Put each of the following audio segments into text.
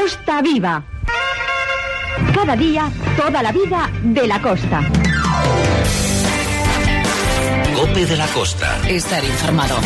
Costa Viva. Cada día, toda la vida de la costa. COPE de la Costa. Estar informado.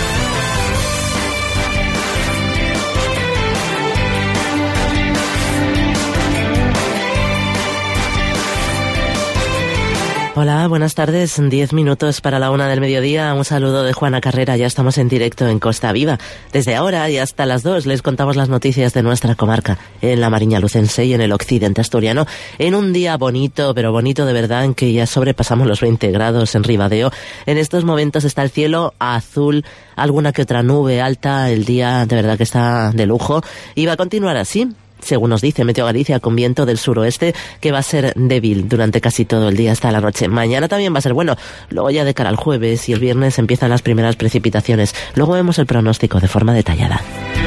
Hola, buenas tardes. 10 minutos para la 1 del mediodía. Un saludo de Juana Carrera. Ya estamos en directo en Costa Viva. Desde ahora y hasta las 2 les contamos las noticias de nuestra comarca, en la Mariña Lucense y en el occidente asturiano, en un día bonito, pero bonito de verdad, en que ya sobrepasamos los 20 grados en Ribadeo. En estos momentos está el cielo azul, alguna que otra nube alta. El día de verdad que está de lujo y va a continuar así, según nos dice Meteo Galicia, con viento del suroeste que va a ser débil durante casi todo el día hasta la noche. Mañana también va a ser bueno. Luego ya de cara al jueves y el viernes empiezan las primeras precipitaciones. Luego vemos el pronóstico de forma detallada.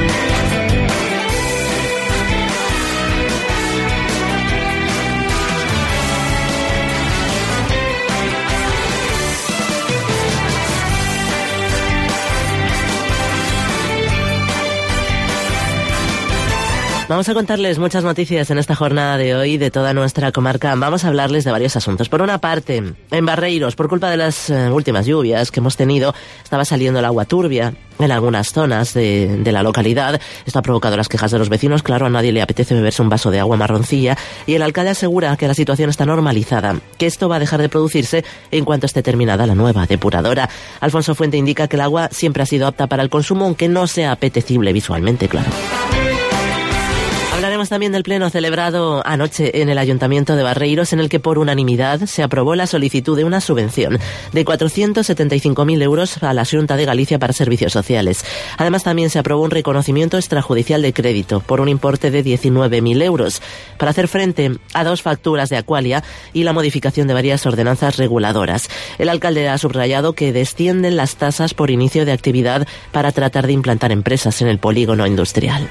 Vamos a contarles muchas noticias en esta jornada de hoy de toda nuestra comarca. Vamos a hablarles de varios asuntos. Por una parte, en Barreiros, por culpa de las últimas lluvias que hemos tenido, estaba saliendo el agua turbia en algunas zonas de la localidad. Esto ha provocado las quejas de los vecinos. Claro, a nadie le apetece beberse un vaso de agua marroncilla. Y el alcalde asegura que la situación está normalizada, que esto va a dejar de producirse en cuanto esté terminada la nueva depuradora. Alfonso Fuente indica que el agua siempre ha sido apta para el consumo, aunque no sea apetecible visualmente, claro. Hablaremos también del pleno celebrado anoche en el Ayuntamiento de Barreiros, en el que por unanimidad se aprobó la solicitud de una subvención de 475.000 euros a la Xunta de Galicia para servicios sociales. Además, también se aprobó un reconocimiento extrajudicial de crédito por un importe de 19.000 euros para hacer frente a 2 facturas de Aqualia y la modificación de varias ordenanzas reguladoras. El alcalde ha subrayado que descienden las tasas por inicio de actividad para tratar de implantar empresas en el polígono industrial.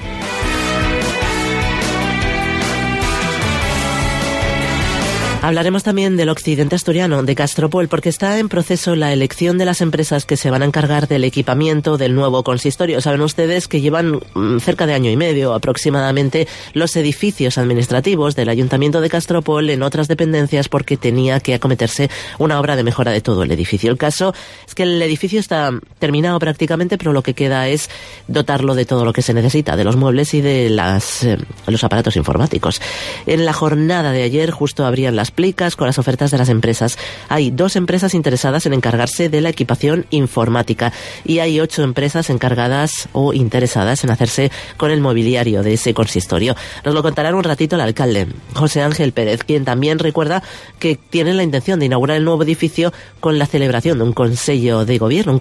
Hablaremos también del occidente asturiano, de Castropol, porque está en proceso la elección de las empresas que se van a encargar del equipamiento del nuevo consistorio. Saben ustedes que llevan cerca de año y medio aproximadamente los edificios administrativos del Ayuntamiento de Castropol en otras dependencias porque tenía que acometerse una obra de mejora de todo el edificio. El caso es que el edificio está terminado prácticamente, pero lo que queda es dotarlo de todo lo que se necesita, de los muebles y de los aparatos informáticos. En la jornada de ayer justo abrían las plicas con las ofertas de las empresas. Hay 2 empresas interesadas en encargarse de la equipación informática y hay 8 empresas encargadas o interesadas en hacerse con el mobiliario de ese consistorio. Nos lo contará en un ratito el alcalde, José Ángel Pérez, quien también recuerda que tienen la intención de inaugurar el nuevo edificio con la celebración de un consejo de gobierno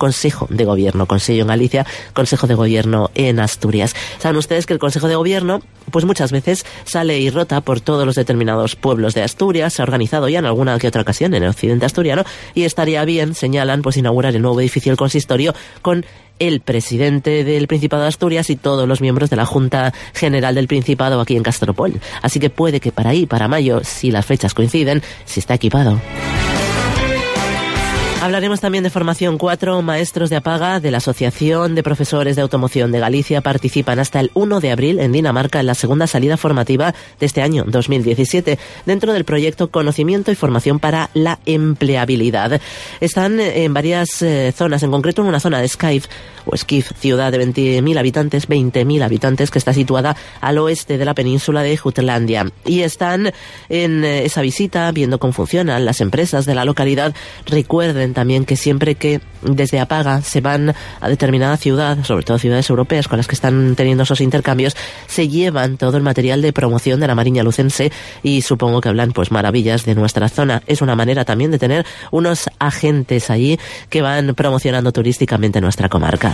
en Galicia, consejo de gobierno en Asturias. Saben ustedes que el consejo de gobierno pues muchas veces sale y rota por todos los determinados pueblos de Asturias. Se ha organizado ya en alguna que otra ocasión en el occidente asturiano y estaría bien, señalan, pues inaugurar el nuevo edificio del consistorio con el presidente del Principado de Asturias y todos los miembros de la Junta General del Principado aquí en Castropol. Así que puede que para mayo, si las fechas coinciden, si está equipado. Hablaremos también de formación. 4 maestros de Apaga de la Asociación de Profesores de Automoción de Galicia participan hasta el 1 de abril en Dinamarca en la segunda salida formativa de este año 2017 dentro del proyecto Conocimiento y Formación para la Empleabilidad. Están en varias zonas, en concreto en una zona de Skiff, ciudad de 20.000 habitantes que está situada al oeste de la península de Jutlandia. Y están en esa visita viendo cómo funcionan las empresas de la localidad. Recuerden también que siempre que desde Apaga se van a determinada ciudad, sobre todo ciudades europeas con las que están teniendo esos intercambios, se llevan todo el material de promoción de la Mariña Lucense y supongo que hablan pues maravillas de nuestra zona. Es una manera también de tener unos agentes allí que van promocionando turísticamente nuestra comarca.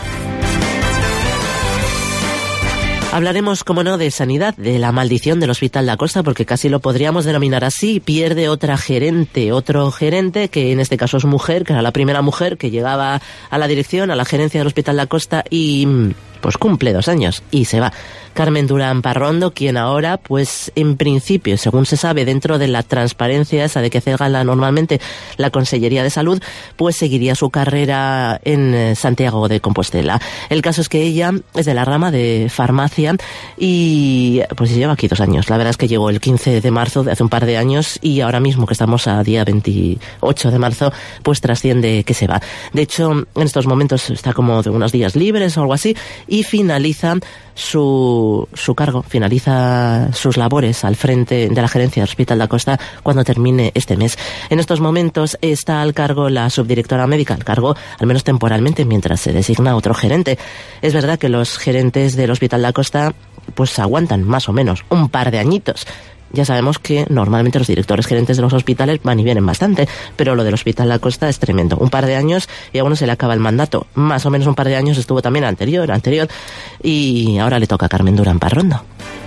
Hablaremos, como no, de sanidad, de la maldición del Hospital da Costa, porque casi lo podríamos denominar así. Pierde otro gerente, que en este caso es mujer, que era la primera mujer que llegaba a la dirección, a la gerencia del Hospital da Costa, y pues cumple 2 años y se va. Carmen Durán Parrondo, quien ahora, pues en principio, según se sabe, dentro de la transparencia esa de que hace gala normalmente la Consellería de Salud, pues seguiría su carrera en Santiago de Compostela. El caso es que ella es de la rama de farmacia y pues lleva aquí 2 años. La verdad es que llegó el 15 de marzo de hace un par de años y ahora mismo que estamos a día 28 de marzo, pues trasciende que se va. De hecho, en estos momentos está como de unos días libres o algo así y finaliza su cargo, finaliza sus labores al frente de la gerencia del Hospital da Costa cuando termine este mes. En estos momentos está al cargo la subdirectora médica, al cargo al menos temporalmente mientras se designa otro gerente. Es verdad que los gerentes del Hospital da Costa pues aguantan más o menos un par de añitos. Ya sabemos que normalmente los directores gerentes de los hospitales van y vienen bastante, pero lo del Hospital da Costa es tremendo. Un par de años y a uno se le acaba el mandato. Más o menos un par de años estuvo también anterior, y ahora le toca a Carmen Durán Parrondo.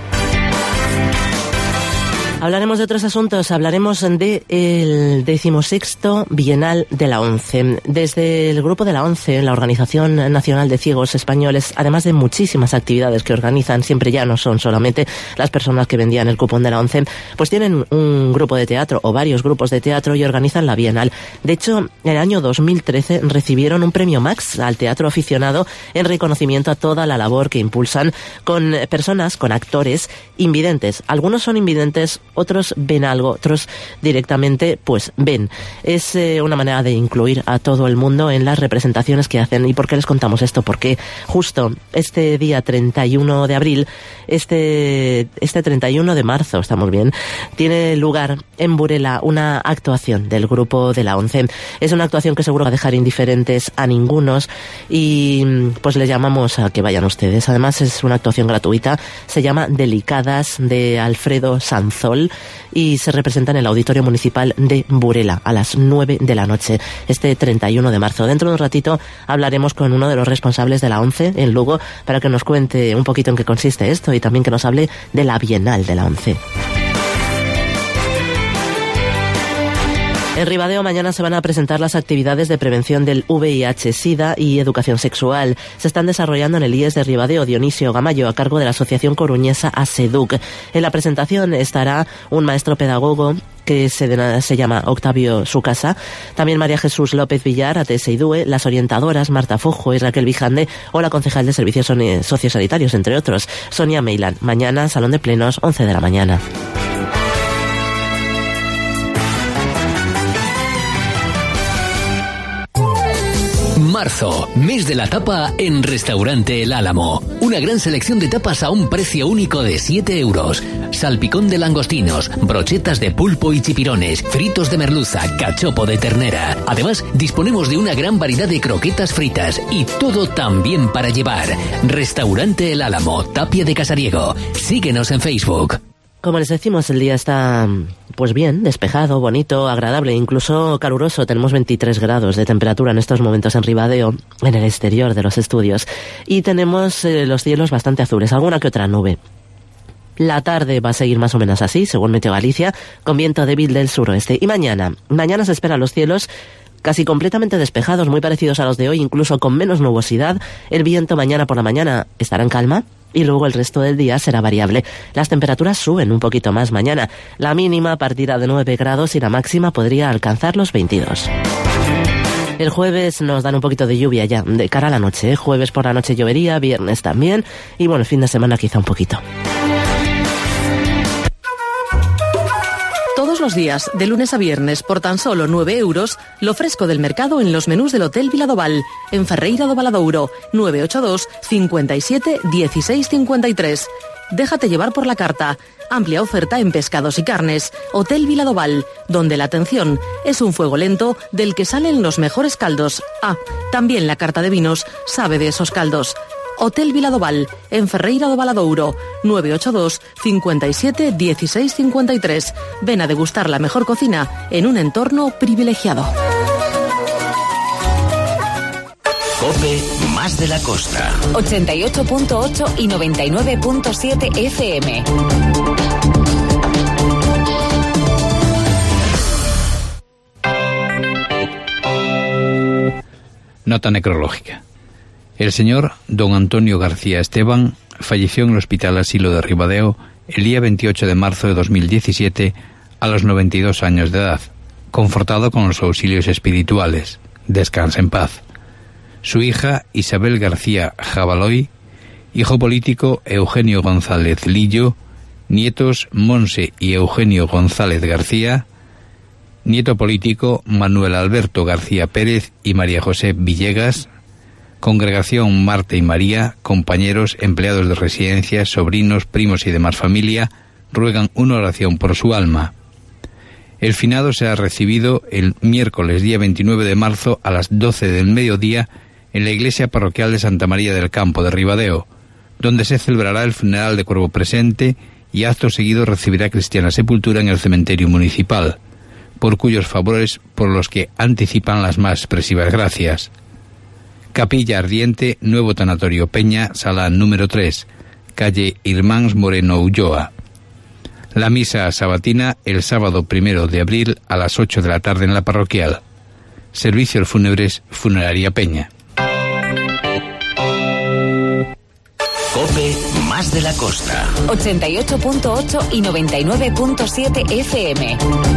Hablaremos de otros asuntos, hablaremos del 16º Bienal de la ONCE. Desde el grupo de la ONCE, la Organización Nacional de Ciegos Españoles, además de muchísimas actividades que organizan, siempre ya no son solamente las personas que vendían el cupón de la ONCE, pues tienen un grupo de teatro o varios grupos de teatro y organizan la Bienal. De hecho, en el año 2013 recibieron un premio Max al teatro aficionado en reconocimiento a toda la labor que impulsan con personas, con actores invidentes. Algunos son invidentes, otros ven algo, otros directamente pues ven. Es una manera de incluir a todo el mundo en las representaciones que hacen. ¿Y por qué les contamos esto? Porque justo este día 31 de abril, este 31 de marzo, estamos bien, tiene lugar en Burela una actuación del grupo de la ONCE. Es una actuación que seguro va a dejar indiferentes a ningunos y pues les llamamos a que vayan ustedes. Además es una actuación gratuita, se llama Delicadas, de Alfredo Sanzol, y se representa en el Auditorio Municipal de Burela a las 9 de la noche, este 31 de marzo. Dentro de un ratito hablaremos con uno de los responsables de la ONCE en Lugo para que nos cuente un poquito en qué consiste esto y también que nos hable de la Bienal de la ONCE. En Ribadeo mañana se van a presentar las actividades de prevención del VIH-Sida y educación sexual. Se están desarrollando en el IES de Ribadeo, Dionisio Gamayo, a cargo de la Asociación Coruñesa ASEDUC. En la presentación estará un maestro pedagogo que se llama Octavio Sucasa, también María Jesús López Villar, ATS-IDUE, las orientadoras Marta Fujo y Raquel Vijande o la concejal de Servicios Sociosanitarios, entre otros, Sonia Meilan. Mañana, Salón de Plenos, 11 de la mañana. Marzo, mes de la tapa en Restaurante El Álamo. Una gran selección de tapas a un precio único de 7 euros. Salpicón de langostinos, brochetas de pulpo y chipirones, fritos de merluza, cachopo de ternera. Además, disponemos de una gran variedad de croquetas fritas y todo también para llevar. Restaurante El Álamo, Tapia de Casariego. Síguenos en Facebook. Como les decimos, el día está pues bien, despejado, bonito, agradable, incluso caluroso. Tenemos 23 grados de temperatura en estos momentos en Ribadeo, en el exterior de los estudios. Y tenemos los cielos bastante azules, alguna que otra nube. La tarde va a seguir más o menos así, según Meteo Galicia, con viento débil del suroeste. Y mañana se esperan los cielos casi completamente despejados, muy parecidos a los de hoy, incluso con menos nubosidad. El viento mañana por la mañana estará en calma y luego el resto del día será variable. Las temperaturas suben un poquito más mañana. La mínima partirá de 9 grados y la máxima podría alcanzar los 22. El jueves nos dan un poquito de lluvia ya, de cara a la noche. Jueves por la noche llovería, viernes también, y bueno, el fin de semana quizá un poquito. Todos los días, de lunes a viernes, por tan solo 9 euros, lo fresco del mercado en los menús del Hotel Viladoval, en Ferreira do Valadouro, 982 57 16 53. Déjate llevar por la carta. Amplia oferta en pescados y carnes. Hotel Viladoval, donde la atención es un fuego lento del que salen los mejores caldos. Ah, también la carta de vinos sabe de esos caldos. Hotel Viladoval, en Ferreira do Valadouro, 982 57 16 53. Ven a degustar la mejor cocina en un entorno privilegiado. COPE más de la costa. 88.8 y 99.7 FM. Nota necrológica. El señor don Antonio García Esteban falleció en el Hospital Asilo de Ribadeo el día 28 de marzo de 2017 a los 92 años de edad, confortado con los auxilios espirituales. Descansa en paz. Su hija Isabel García Jabaloy, hijo político Eugenio González Lillo, nietos Monse y Eugenio González García, nieto político Manuel Alberto García Pérez y María José Villegas, congregación Marta y María, compañeros, empleados de residencias, sobrinos, primos y demás familia, ruegan una oración por su alma. El finado será recibido el miércoles día 29 de marzo a las 12 del mediodía en la iglesia parroquial de Santa María del Campo de Ribadeo, donde se celebrará el funeral de cuerpo presente y acto seguido recibirá cristiana sepultura en el cementerio municipal, por cuyos favores por los que anticipan las más expresivas gracias. Capilla Ardiente, Nuevo Tanatorio Peña, sala número 3, calle Irmáns Moreno Ulloa. La misa sabatina el sábado 1 de abril a las 8 de la tarde en la parroquial. Servicios fúnebres, Funeraria Peña. COPE Más de la Costa. 88.8 y 99.7 FM.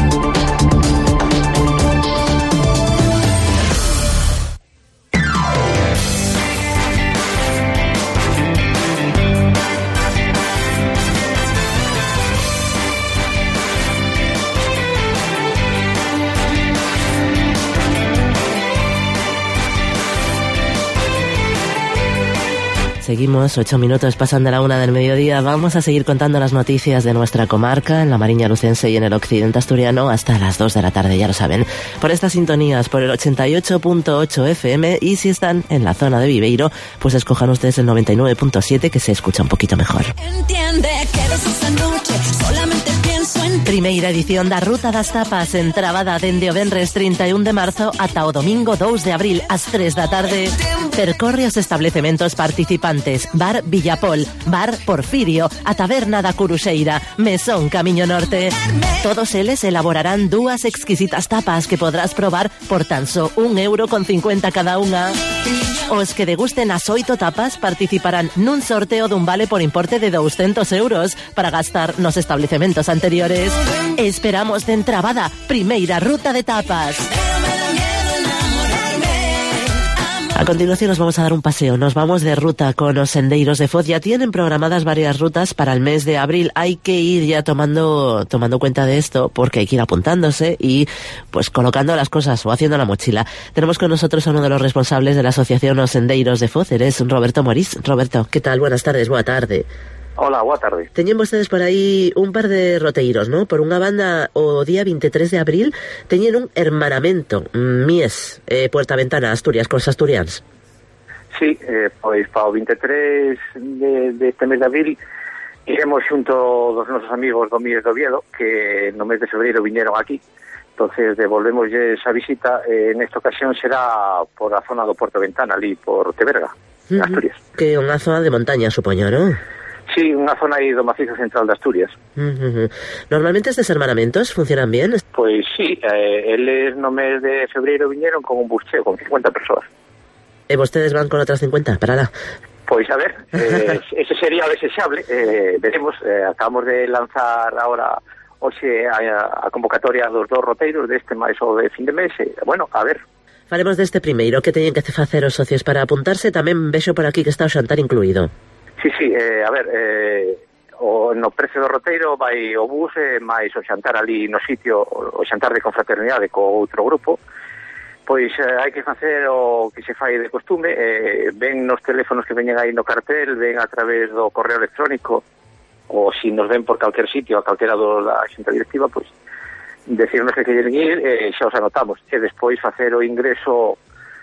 Seguimos, 8 minutos pasan de la 1 del mediodía. Vamos a seguir contando las noticias de nuestra comarca, en la Mariña Lucense y en el occidente asturiano, hasta las 2 de la tarde, ya lo saben. Por estas sintonías, por el 88.8 FM, y si están en la zona de Viveiro, pues escojan ustedes el 99.7, que se escucha un poquito mejor. Entiende que desde esta noche solamente pienso en... Primeira edición da Ruta das Tapas, entrabada dende o venres 31 de marzo ata o domingo 2 de abril ás 3 da tarde. Percorre os establecementos participantes: Bar Villapol, Bar Porfirio, a Taberna da Curuxeira, Mesón Camiño Norte. Todos eles elaborarán dúas exquisitas tapas que podrás probar por tan só €1,50 cada unha. Os que degusten as 8 tapas participarán nun sorteo dun vale por importe de €200 para gastar nos establecementos anteriores. Esperamos de entrabada, primeira ruta de tapas. A continuación nos vamos a dar un paseo, nos vamos de ruta con los sendeiros de Foz. Ya tienen programadas varias rutas para el mes de abril. Hay que ir ya tomando cuenta de esto, porque hay que ir apuntándose y pues colocando las cosas o haciendo la mochila. Tenemos con nosotros a uno de los responsables de la asociación Os Sendeiros de Foz, eres Roberto Morís. Roberto, ¿qué tal? Buenas tardes, boa tarde. Hola, boa tarde. Teñen vostedes por aí un par de roteiros, ¿no? Por unha banda, o día 23 de abril teñen un hermanamento, Mies, Puerta Ventana, Asturias, cos asturians. Sí, pois para o 23 de este mes de abril iremos xunto dos nosos amigos do Mies do Oviedo, que no mes de febreiro viñeron aquí. Entonces devolvemoslle esa visita. Nesta ocasión será por a zona do Puerto Ventana, ali por Teberga, Asturias. Que é unha zona de montaña, supoño, non? Sí, unha zona aí do macizo central de Asturias. Normalmente estes hermanamentos funcionan bien? Pois sí, eles no mes de febreiro viñeron con un bus cheo, con 50 persoas. E vostedes van con outras 50, para lá? Pois a ver, ese sería o desexable, veremos, acabamos de lanzar ahora hoxe a convocatoria dos dos roteiros deste máis o de fin de mes, bueno, a ver. Faremos deste primeiro, que teñen que facer os socios para apuntarse. Tamén vexo por aquí que está o xantar incluído. Sí, a ver, no precio do roteiro vai o bus máis o xantar ali no sitio, o xantar de confraternidade co outro grupo. Pois hai que facer o que se fai de costume, ven nos teléfonos que veñen aí no cartel, ven a través do correo electrónico, ou se nos ven por calquer sitio, a calquera da xunta directiva, pois decirnos que queren ir, xa os anotamos, e despois facer o ingreso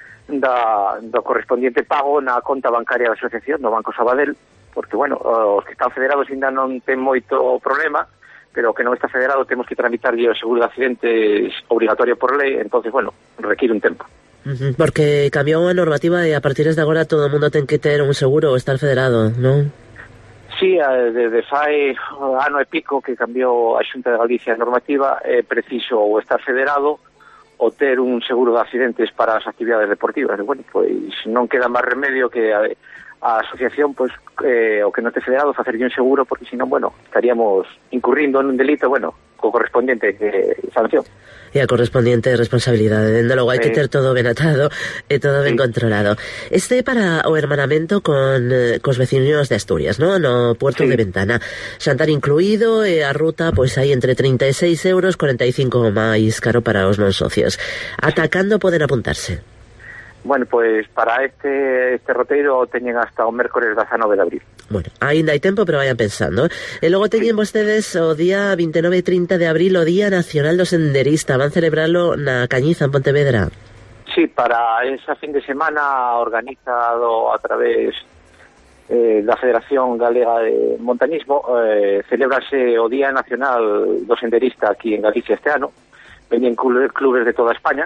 do correspondiente pago na conta bancaria da asociación, no Banco Sabadell, porque, bueno, os que están federados ainda non ten moito problema, pero o que non está federado temos que tramitarlle o seguro de accidentes obrigatorio por lei, entonces, bueno, requiere un tempo. Porque cambiou a normativa e a partir de agora todo o mundo ten que ter un seguro ou estar federado, non? Sí, desde fai ano e pico que cambiou a Xunta de Galicia a normativa, é preciso ou estar federado o ter un seguro de accidentes para as actividades deportivas. Bueno, pois non queda máis remedio que a asociación, pois, o que non te federado facerlle un seguro, porque senón, bueno, estaríamos incurrindo nun delito, bueno, co correspondiente sanción. E a correspondiente responsabilidade. Dende logo, hai que ter todo ben atado e todo ben controlado. Este para o hermanamento cos veciños de Asturias, ¿no? No Puerto de Ventana. Xantar incluído e a ruta, pois hai entre 36 euros, 45 máis caro para os non socios. Ata cando poden apuntarse? Bueno, pois para este roteiro teñen hasta o mércores 19 de abril. Bueno, ainda hai tempo, pero vayan pensando. E logo teñen vostedes o día 29 e 30 de abril o Día Nacional do Senderista. Van celebralo na Cañiza, en Pontevedra. Sí, para esa fin de semana organizado a través da Federación Galega de Montañismo, celebrase o Día Nacional do Senderista aquí en Galicia este ano. Veñen clubes de toda España,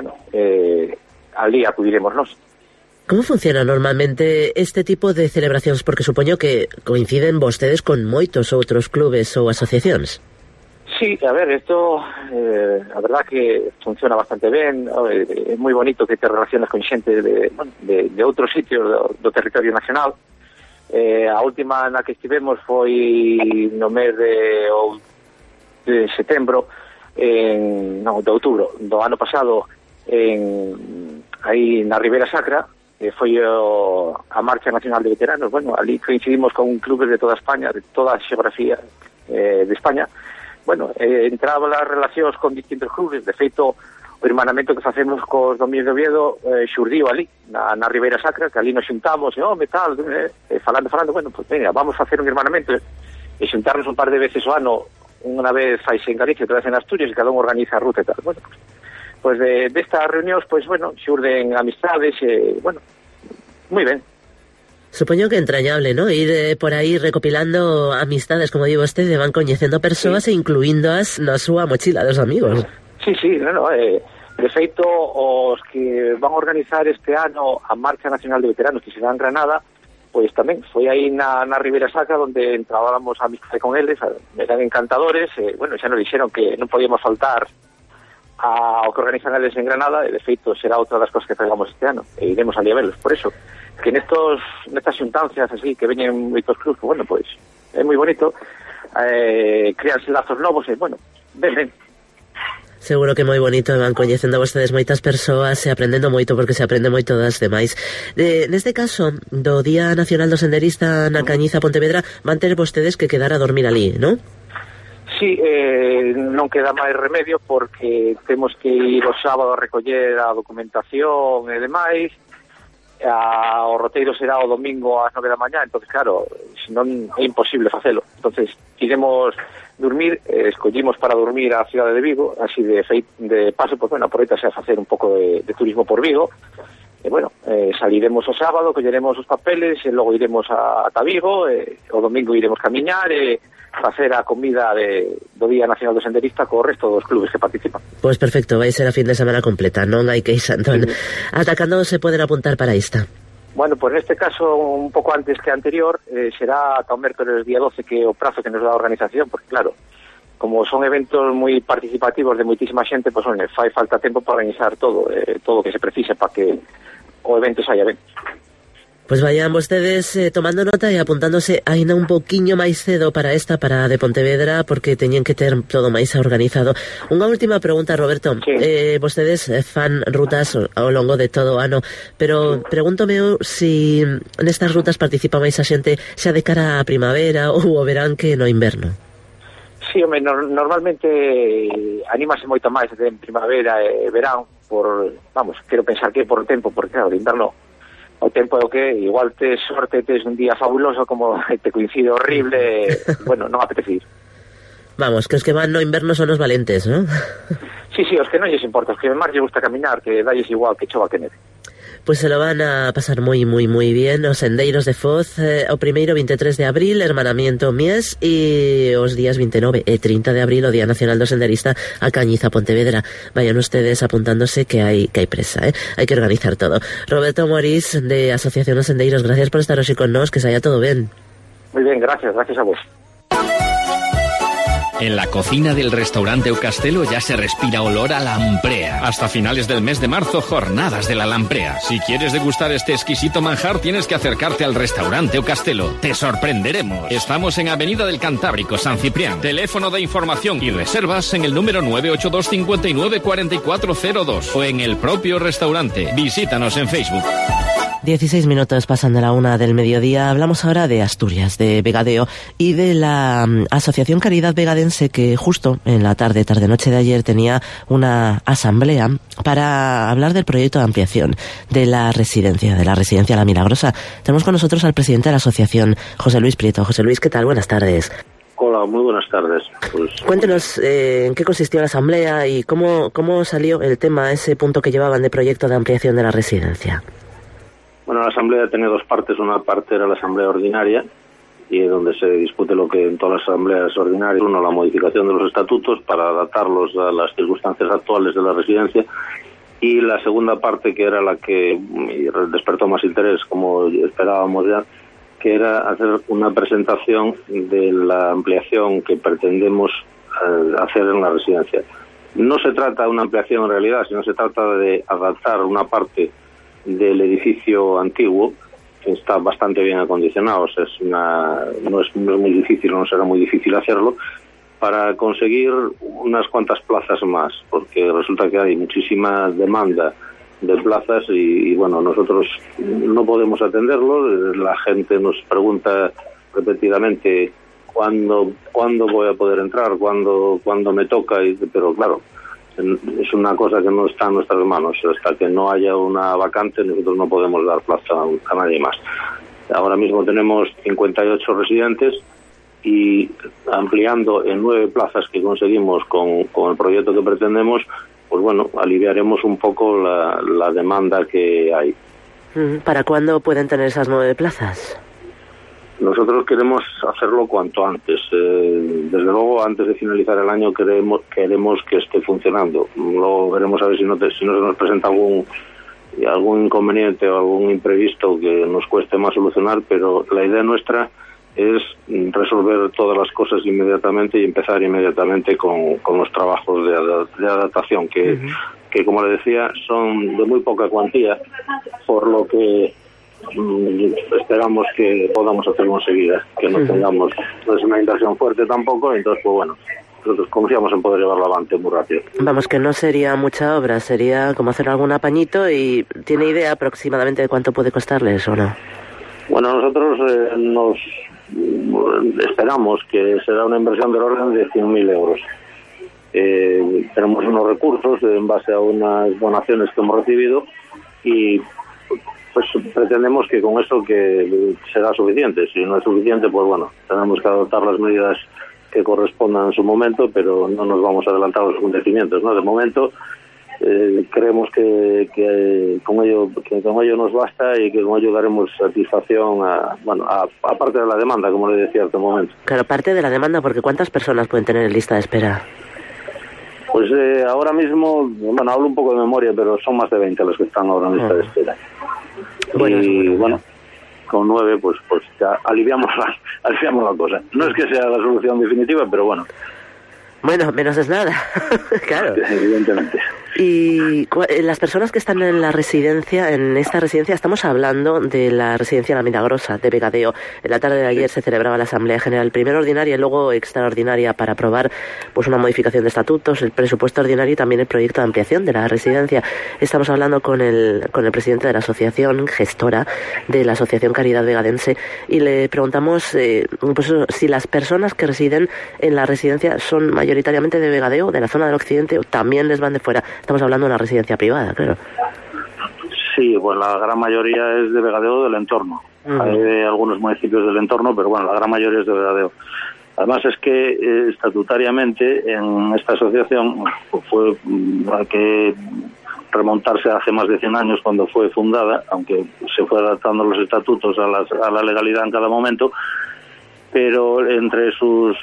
alí acudiremos nós. Como funciona normalmente este tipo de celebracións? Porque supoño que coinciden vostedes con moitos outros clubes ou asociacións. Sí, a ver, esto a verdad que funciona bastante ben, é moi bonito que te relacionas con xente de outros sitios do territorio nacional. A última na que estivemos foi no mes de setembro, de outubro do ano pasado, aí na Ribeira Sacra, foi a Marcha Nacional de Veteranos. Bueno, ali coincidimos con clubes de toda España, de toda a xeografía de España. Bueno, entraba las relacións con distintos clubes. De feito, o hermanamento que facemos cos Domingos de Oviedo xurdiu ali, na Ribeira Sacra, que ali nos xuntamos, tal, falando, bueno, pues venga, vamos a facer un hermanamento, e xuntarnos un par de veces o ano, unha vez faise en Galicia, outra vez en Asturias, e cada un organiza a ruta e tal. Bueno, pues de estas reunións, pues bueno, xurden amistades, bueno, moi ben. Supoño que entrañable, ¿no? Ir por aí recopilando amistades, como digo usted, van coñecendo persoas e incluíndoas na súa mochila dos amigos. Sí, de feito, os que van a organizar este ano a Marcha Nacional de Veteranos, que será en Granada, pois tamén foi aí na Ribeira Sacra onde entrábamos a amistade con eles, eran encantadores, bueno, xa nos dixeron que non podíamos faltar ao que organizan eles en Granada, e de feito será outra das cosas que traigamos este ano, e iremos ali a velos. Por eso, que nestas xuntancias así, que veñen moitos clubs, bueno, pois, é moi bonito, crearse lazos novos, e bueno, ben. Seguro que moi bonito, van coñecendo vostedes moitas persoas e aprendendo moito, porque se aprende moito das demais. Neste caso, do Día Nacional do Senderista na Cañiza, Pontevedra, van ter vostedes que quedar a dormir ali, non? Sí, non queda máis remedio, porque temos que ir o sábado a recoller a documentación e demais. O roteiro será o domingo ás 9 da mañá, entonces claro, senón é imposible facelo. Entonces iremos dormir, escollimos para dormir a cidade de Vigo, así de paso, pues bueno, aproveitase a facer un pouco de turismo por Vigo. E bueno, saliremos o sábado, colleremos os papeles, e logo iremos ata Vigo, o domingo iremos camiñar e facer a comida do Día Nacional do Senderista co resto dos clubes que participan. Pois perfecto, vai ser a fin de semana completa, non hai que ir, Antón. Ata cando se poden apuntar para esta? Bueno, pues neste caso un pouco antes que anterior, será ata o mércores día 12, que é o prazo que nos dá a organización, porque claro, como son eventos moi participativos de moitísima xente, pues bueno, fai falta tempo para organizar todo o que se precisa para que o evento saia ben. Pues vayan vostedes tomando nota e apuntándose aínda un poquiño máis cedo para de Pontevedra, porque teñen que ter todo máis organizado. Unha última pregunta, Roberto. Sí. Vostedes fan rutas ao longo de todo o ano, pero pregúntome si nestas rutas participa máis a xente xa de cara a primavera ou o verán que no inverno. Sí, home, normalmente anímase moito máis en primavera e verán, quero pensar que por o tempo, porque claro, de inverno o tempo é o que, igual tes sorte, tes un día fabuloso, como te coincide horrible, bueno, non apetece ir. Vamos, que os que van no inverno son os valentes, ¿no? Sí, os que non lles importa, os que máis lles gusta caminar, que dalles igual que chova que neve. Pues se lo van a pasar moi bien os sendeiros de Foz, o primeiro 23 de abril, hermanamiento Mies, e os días 29 e 30 de abril, o Día Nacional do Senderista, a Cañiza, Pontevedra. Vayan ustedes apuntándose que hai presa, hai que organizar todo. Roberto Morís, de Asociación Os Sendeiros, gracias por estar hoxe con nós, que saia todo ben. Moi ben, gracias a vos. En la cocina del restaurante O Castelo ya se respira olor a lamprea. Hasta finales del mes de marzo, jornadas de la lamprea. Si quieres degustar este exquisito manjar, tienes que acercarte al restaurante O Castelo. Te sorprenderemos. Estamos en Avenida del Cantábrico, San Ciprián. Teléfono de información y reservas en el número 982 59 4402 o en el propio restaurante. Visítanos en Facebook. 16 minutos pasan de la 1 del mediodía. Hablamos ahora de Asturias, de Vegadeo y de la Asociación Caridad Vegadense, que justo en la tarde-noche de ayer tenía una asamblea para hablar del proyecto de ampliación de la residencia La Milagrosa. Tenemos con nosotros al presidente de la asociación, José Luis Prieto. José Luis, ¿qué tal? Buenas tardes. Hola, muy buenas tardes. Cuéntenos en qué consistió la asamblea y cómo salió el tema, ese punto que llevaban de proyecto de ampliación de la residencia. Bueno, la asamblea tenía dos partes. Una parte era la asamblea ordinaria, y donde se discute lo que en todas las asambleas ordinarias, uno, la modificación de los estatutos para adaptarlos a las circunstancias actuales de la residencia, y la segunda parte, que era la que despertó más interés, como esperábamos ya, que era hacer una presentación de la ampliación que pretendemos hacer en la residencia. No se trata de una ampliación en realidad, sino se trata de adaptar una parte del edificio antiguo, que está bastante bien acondicionado. O sea, no es muy difícil, no será muy difícil hacerlo, para conseguir unas cuantas plazas más, porque resulta que hay muchísima demanda de plazas y bueno, nosotros no podemos atenderlo. La gente nos pregunta repetidamente cuándo voy a poder entrar, cuándo me toca, pero claro, es una cosa que no está en nuestras manos. Hasta que no haya una vacante, nosotros no podemos dar plaza a nadie más. Ahora mismo tenemos 58 residentes y ampliando en 9 plazas que conseguimos con el proyecto que pretendemos, pues bueno, aliviaremos un poco la demanda que hay. ¿Para cuándo pueden tener esas 9 plazas? Nosotros queremos hacerlo cuanto antes. Desde luego, antes de finalizar el año queremos que esté funcionando. Luego veremos a ver si no se nos presenta algún inconveniente o algún imprevisto que nos cueste más solucionar, pero la idea nuestra es resolver todas las cosas inmediatamente y empezar inmediatamente con los trabajos de adaptación, que como le decía, son de muy poca cuantía, por lo que esperamos que podamos hacerlo enseguida, que no tengamos, no es una inversión fuerte tampoco, entonces pues bueno, nosotros confiamos en poder llevarlo avante muy rápido. Vamos, que no sería mucha obra, sería como hacer algún apañito. ¿Y tiene idea aproximadamente de cuánto puede costarles o no? Bueno, nosotros nos esperamos que será una inversión del orden de 100.000 euros. Tenemos unos recursos en base a unas donaciones que hemos recibido y pues pretendemos que con eso que será suficiente. Si no es suficiente, pues bueno, tenemos que adoptar las medidas que correspondan en su momento, pero no nos vamos a adelantar los acontecimientos, ¿no? De momento creemos que con ello nos basta y que con ello daremos satisfacción aparte de la demanda, como le decía hace un momento. Claro, aparte de la demanda, porque ¿cuántas personas pueden tener en lista de espera? Pues ahora mismo, bueno, hablo un poco de memoria, pero son más de 20 los que están ahora en lista de espera. Y bueno, con 9 pues ya aliviamos la cosa. No es que sea la solución definitiva, pero bueno. Bueno, menos es nada. Claro. Evidentemente. Y las personas que están en la residencia, en esta residencia, estamos hablando de la residencia La Milagrosa de Vegadeo. En la tarde de ayer se celebraba la Asamblea General, primero ordinaria y luego extraordinaria, para aprobar pues una modificación de estatutos, el presupuesto ordinario y también el proyecto de ampliación de la residencia. Estamos hablando con el presidente de la asociación, gestora de la Asociación Caridad Vegadense, y le preguntamos pues si las personas que residen en la residencia son mayoritariamente de Vegadeo, de la zona del occidente, o también les van de fuera. Estamos hablando de una residencia privada, claro. Sí, bueno, la gran mayoría es de Vegadeo, del entorno. Hay algunos municipios del entorno, pero bueno, la gran mayoría es de Vegadeo. Además es que estatutariamente en esta asociación hay que remontarse hace más de 100 años cuando fue fundada, aunque se fue adaptando los estatutos a la legalidad en cada momento, pero entre sus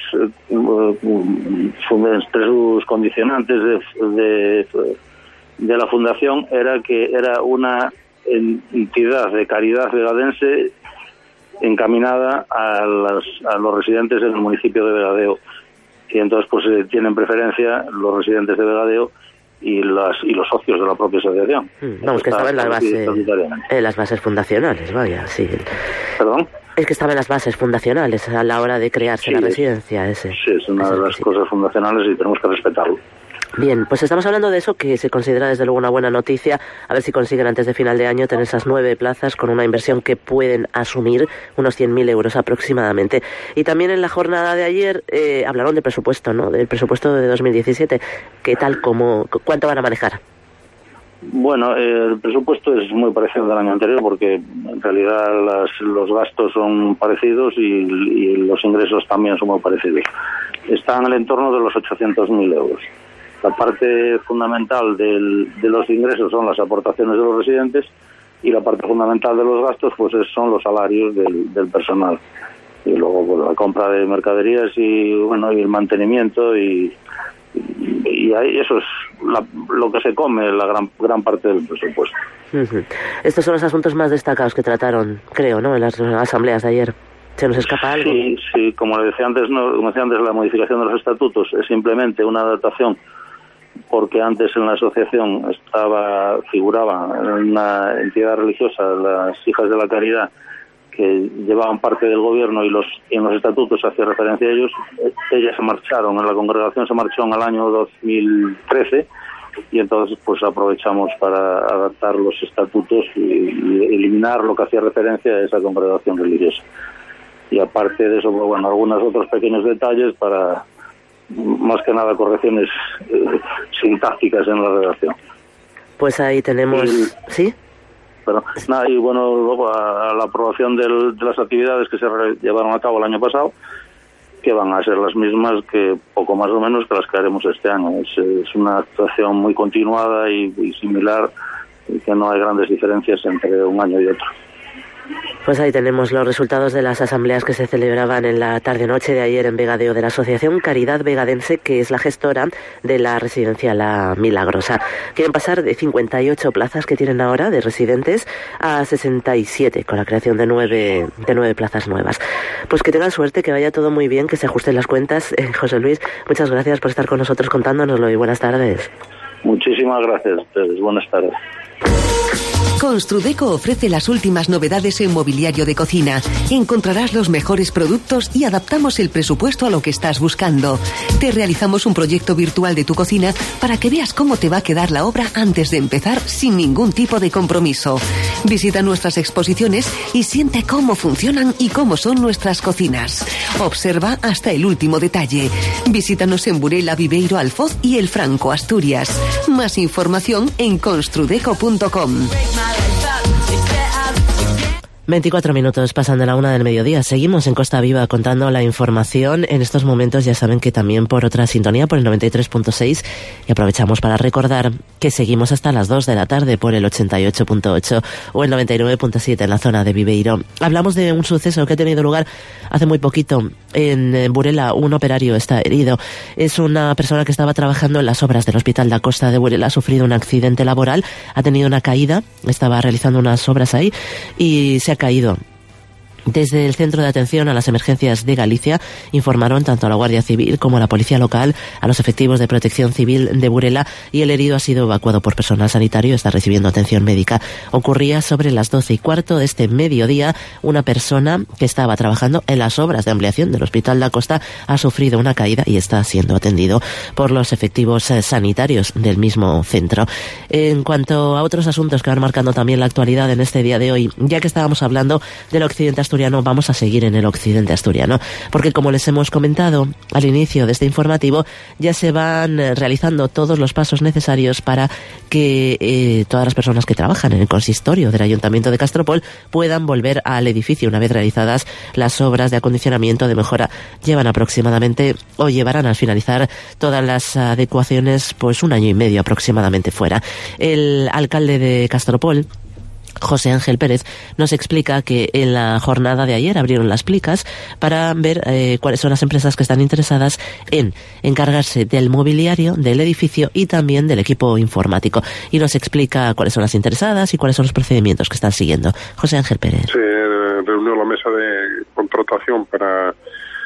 condicionantes de la fundación era que era una entidad de caridad vegadense encaminada a los residentes en el municipio de Vegadeo. y entonces pues tienen preferencia los residentes de Vegadeo y los socios de la propia asociación. Vamos, que estaba en las bases fundacionales, vaya, sí. ¿Perdón? Es que estaba en las bases fundacionales a la hora de crearse la residencia ese. Sí, es una de las cosas fundacionales y tenemos que respetarlo. Bien, pues estamos hablando de eso, que se considera desde luego una buena noticia. A ver si consiguen antes de final de año tener esas 9 plazas con una inversión que pueden asumir, unos 100.000 euros aproximadamente. Y también en la jornada de ayer hablaron de presupuesto, ¿no? Del presupuesto de 2017. ¿Qué tal? ¿Cuánto van a manejar? Bueno, el presupuesto es muy parecido al año anterior porque en realidad los gastos son parecidos y los ingresos también son muy parecidos. Están en el entorno de los 800.000 euros. La parte fundamental de los ingresos son las aportaciones de los residentes y la parte fundamental de los gastos pues son los salarios del personal. Y luego pues, la compra de mercaderías y el mantenimiento y ahí eso es lo que se come la gran parte del presupuesto. Estos son los asuntos más destacados que trataron, creo, ¿no? En las asambleas de ayer. ¿Se nos escapa algo? Sí, como decía antes, la modificación de los estatutos es simplemente una adaptación porque antes en la asociación figuraba una entidad religiosa, las Hijas de la Caridad, que llevaban parte del gobierno y en los estatutos hacía referencia a ellos. Ellas se marcharon, en la congregación se marchó en el año 2013 y entonces pues aprovechamos para adaptar los estatutos y eliminar lo que hacía referencia a esa congregación religiosa. Y aparte de eso, pues, algunos otros pequeños detalles para, más que nada, correcciones sintácticas en la redacción. Pues ahí tenemos... ¿Sí? Pero nada, y luego a la aprobación de las actividades que se llevaron a cabo el año pasado, que van a ser las mismas que poco más o menos que las que haremos este año. Es una actuación muy continuada y similar, y que no hay grandes diferencias entre un año y otro. Pues ahí tenemos los resultados de las asambleas que se celebraban en la tarde-noche de ayer en Vegadeo de la Asociación Caridad Vegadense, que es la gestora de la residencia La Milagrosa. Quieren pasar de 58 plazas que tienen ahora de residentes a 67, con la creación de 9 plazas nuevas. Pues que tengan suerte, que vaya todo muy bien, que se ajusten las cuentas. José Luis, muchas gracias por estar con nosotros contándonoslo y buenas tardes. Muchísimas gracias a ustedes. Buenas tardes. Construdeco ofrece las últimas novedades en mobiliario de cocina. Encontrarás los mejores productos y adaptamos el presupuesto a lo que estás buscando. Te realizamos un proyecto virtual de tu cocina para que veas cómo te va a quedar la obra antes de empezar sin ningún tipo de compromiso. Visita nuestras exposiciones y siente cómo funcionan y cómo son nuestras cocinas. Observa hasta el último detalle. Visítanos en Burela, Viveiro, Alfoz y El Franco, Asturias. Más información en construdeco.com. 24 minutos pasan de la 1 del mediodía. Seguimos en Costa Viva contando la información. En estos momentos ya saben que también por otra sintonía, por el 93.6, y aprovechamos para recordar que seguimos hasta las 2 de la tarde por el 88.8 o el 99.7 en la zona de Viveiro. Hablamos de un suceso que ha tenido lugar hace muy poquito en Burela. Un operario está herido. Es una persona que estaba trabajando en las obras del Hospital da Costa de Burela. Ha sufrido un accidente laboral, ha tenido una caída, estaba realizando unas obras ahí y se ha caído. Desde el Centro de Atención a las Emergencias de Galicia informaron tanto a la Guardia Civil como a la Policía Local, a los efectivos de Protección Civil de Burela, y el herido ha sido evacuado por personal sanitario, está recibiendo atención médica. Ocurría sobre las 12:15 de este mediodía. Una persona que estaba trabajando en las obras de ampliación del Hospital da Costa ha sufrido una caída y está siendo atendido por los efectivos sanitarios del mismo centro. En cuanto a otros asuntos que van marcando también la actualidad en este día de hoy, ya que estábamos hablando del occidente asturiano, vamos a seguir en el occidente asturiano, porque como les hemos comentado al inicio de este informativo, ya se van realizando todos los pasos necesarios para que todas las personas que trabajan en el consistorio del Ayuntamiento de Castropol puedan volver al edificio una vez realizadas las obras de acondicionamiento, de mejora. Llevan aproximadamente, o llevarán al finalizar todas las adecuaciones, pues 1 año y medio aproximadamente fuera. El alcalde de Castropol, José Ángel Pérez, nos explica que en la jornada de ayer abrieron las plicas para ver cuáles son las empresas que están interesadas en encargarse del mobiliario del edificio y también del equipo informático. Y nos explica cuáles son las interesadas y cuáles son los procedimientos que están siguiendo. José Ángel Pérez. Se reunió la mesa de contratación para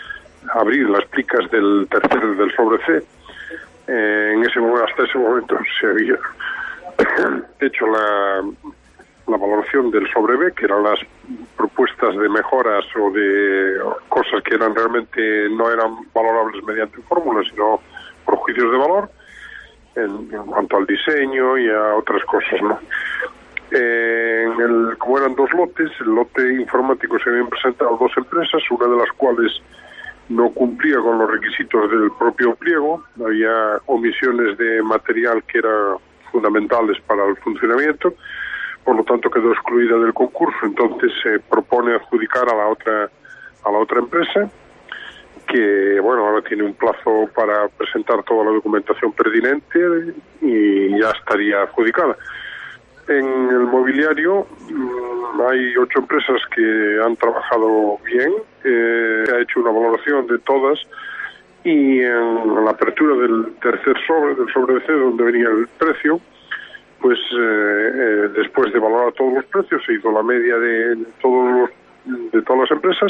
abrir las plicas del sobre C. Hasta ese momento se había hecho la valoración del sobre B, que eran las propuestas de mejoras o de cosas que realmente no eran valorables mediante fórmulas, sino por juicios de valor, en cuanto al diseño y a otras cosas, ¿no? Como eran dos lotes, el lote informático se habían presentado dos empresas, una de las cuales no cumplía con los requisitos del propio pliego, había omisiones de material que eran fundamentales para el funcionamiento, por lo tanto quedó excluida del concurso. Entonces se propone adjudicar a la otra empresa, que bueno, ahora tiene un plazo para presentar toda la documentación pertinente y ya estaría adjudicada. En el mobiliario hay 8 empresas que han trabajado bien, se ha hecho una valoración de todas, y en la apertura del tercer sobre, del sobre C, donde venía el precio, pues después de valorar todos los precios, se hizo la media de todas las empresas,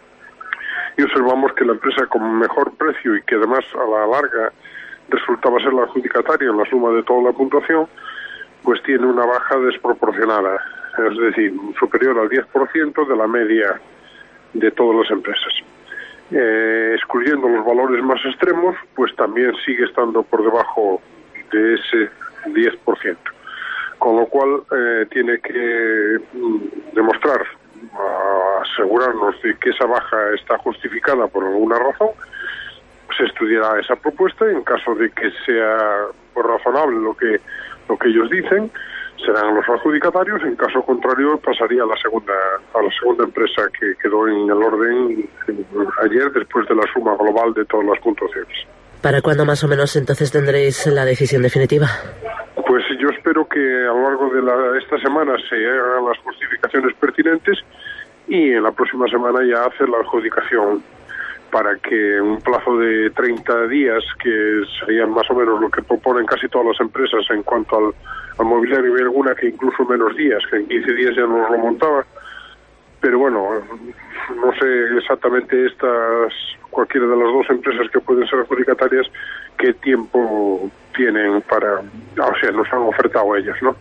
y observamos que la empresa con mejor precio y que además a la larga resultaba ser la adjudicataria en la suma de toda la puntuación, pues tiene una baja desproporcionada, es decir, superior al 10% de la media de todas las empresas. Excluyendo los valores más extremos, pues también sigue estando por debajo de ese 10%, con lo cual tiene que demostrar, asegurarnos de que esa baja está justificada por alguna razón. Se estudiará esa propuesta y en caso de que sea razonable lo que ellos dicen, serán los adjudicatarios. En caso contrario, pasaría a la segunda empresa que quedó en el orden ayer, después de la suma global de todas las puntuaciones. ¿Para cuándo más o menos entonces tendréis la decisión definitiva? Pues yo espero que a lo largo de esta semana se hagan las justificaciones pertinentes y en la próxima semana ya hacer la adjudicación, para que un plazo de 30 días, que serían más o menos lo que proponen casi todas las empresas en cuanto al mobiliario, y alguna que incluso menos días, que en 15 días ya nos lo montaba, pero bueno, no sé exactamente cualquiera de las dos empresas que pueden ser adjudicatarias, qué tiempo tienen nos han ofertado ellas, ¿no?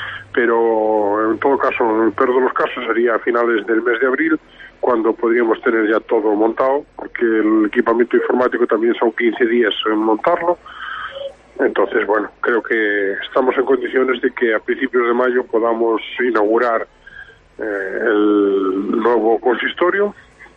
Pero en todo caso, en el peor de los casos sería a finales del mes de abril, cuando podríamos tener ya todo montado, porque el equipamiento informático también son 15 días en montarlo. Entonces, bueno, creo que estamos en condiciones de que a principios de mayo podamos inaugurar el nuevo consistorio,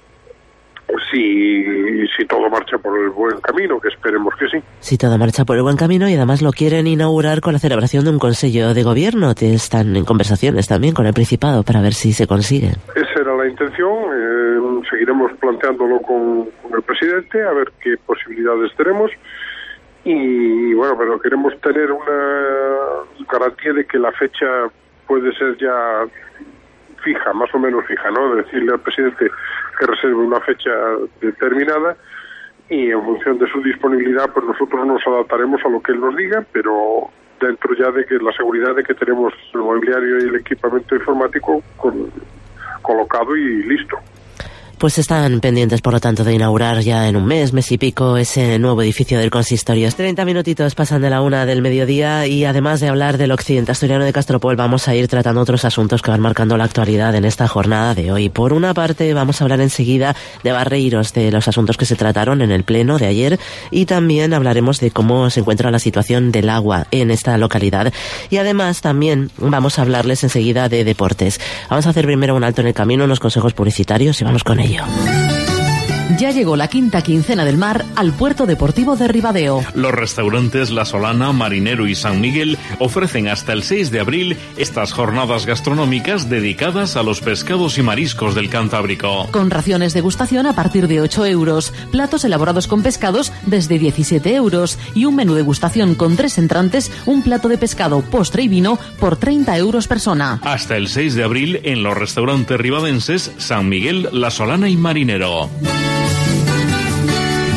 si todo marcha por el buen camino, que esperemos que sí. Si todo marcha por el buen camino, y además lo quieren inaugurar con la celebración de un Consejo de Gobierno. Están en conversaciones también con el Principado para ver si se consigue. Esa era la intención. Seguiremos planteándolo con el presidente, a ver qué posibilidades tenemos. Y bueno, pero queremos tener una garantía de que la fecha puede ser ya fija, más o menos fija, ¿no? Decirle al presidente que reserve una fecha determinada, y en función de su disponibilidad, pues nosotros nos adaptaremos a lo que él nos diga, pero dentro ya de que la seguridad de que tenemos el mobiliario y el equipamiento informático colocado y listo. Pues están pendientes, por lo tanto, de inaugurar ya en un mes y pico ese nuevo edificio del consistorio. 30 minutitos pasan de la 1 del mediodía, y además de hablar del occidente asturiano de Castropol, vamos a ir tratando otros asuntos que van marcando la actualidad en esta jornada de hoy. Por una parte, vamos a hablar enseguida de Barreiros, de los asuntos que se trataron en el pleno de ayer, y también hablaremos de cómo se encuentra la situación del agua en esta localidad. Y además también vamos a hablarles enseguida de deportes. Vamos a hacer primero un alto en el camino, unos consejos publicitarios, y vamos con ello. Ya llegó la quinta quincena del mar al puerto deportivo de Ribadeo. Los restaurantes La Solana, Marinero y San Miguel ofrecen hasta el 6 de abril estas jornadas gastronómicas dedicadas a los pescados y mariscos del Cantábrico. Con raciones de degustación a partir de 8 euros, platos elaborados con pescados desde 17 euros y un menú degustación con 3 entrantes, un plato de pescado, postre y vino por 30 euros persona. Hasta el 6 de abril en los restaurantes ribadenses San Miguel, La Solana y Marinero.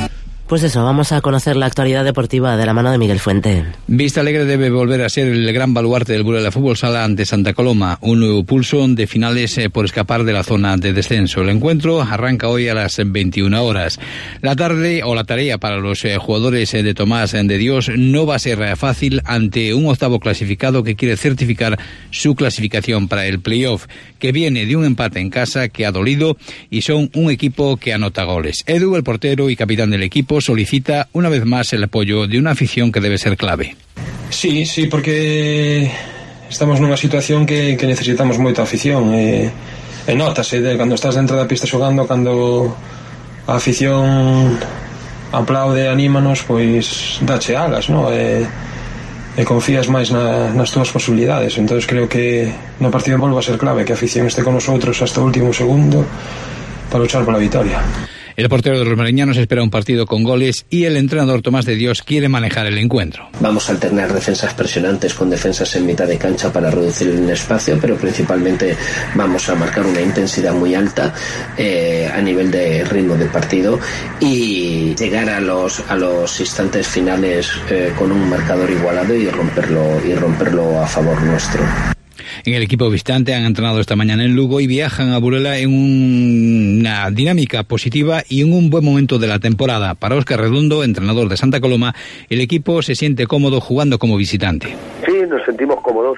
Pues eso, vamos a conocer la actualidad deportiva de la mano de Miguel Fuente. Vistalegre debe volver a ser el gran baluarte del Burela Fútbol Sala ante Santa Coloma, un nuevo pulso de finales por escapar de la zona de descenso. El encuentro arranca hoy a las 21 horas. La tarea para los jugadores de Tomás de Dios no va a ser fácil ante un octavo clasificado que quiere certificar su clasificación para el playoff, que viene de un empate en casa que ha dolido y son un equipo que anota goles. Edu, el portero y capitán del equipo, solicita una vez más el apoyo de una afición que debe ser clave. Sí, porque estamos nunha situación que necesitamos moita afición e notase cando estás dentro da pista xogando, cando a afición aplaude, anímanos, pois dache alas, non? E confías máis nas túas posibilidades. Entonces creo que no partido volve a ser clave que a afición este con nosotros hasta o último segundo para luchar pola vitoria. El portero de los mariñanos espera un partido con goles y el entrenador Tomás de Dios quiere manejar el encuentro. Vamos a alternar defensas presionantes con defensas en mitad de cancha para reducir el espacio, pero principalmente vamos a marcar una intensidad muy alta a nivel de ritmo de partido y llegar a los instantes finales con un marcador igualado y romperlo a favor nuestro. En el equipo visitante han entrenado esta mañana en Lugo y viajan a Burela en una dinámica positiva y en un buen momento de la temporada. Para Óscar Redondo, entrenador de Santa Coloma, el equipo se siente cómodo jugando como visitante. Sí, nos sentimos cómodos.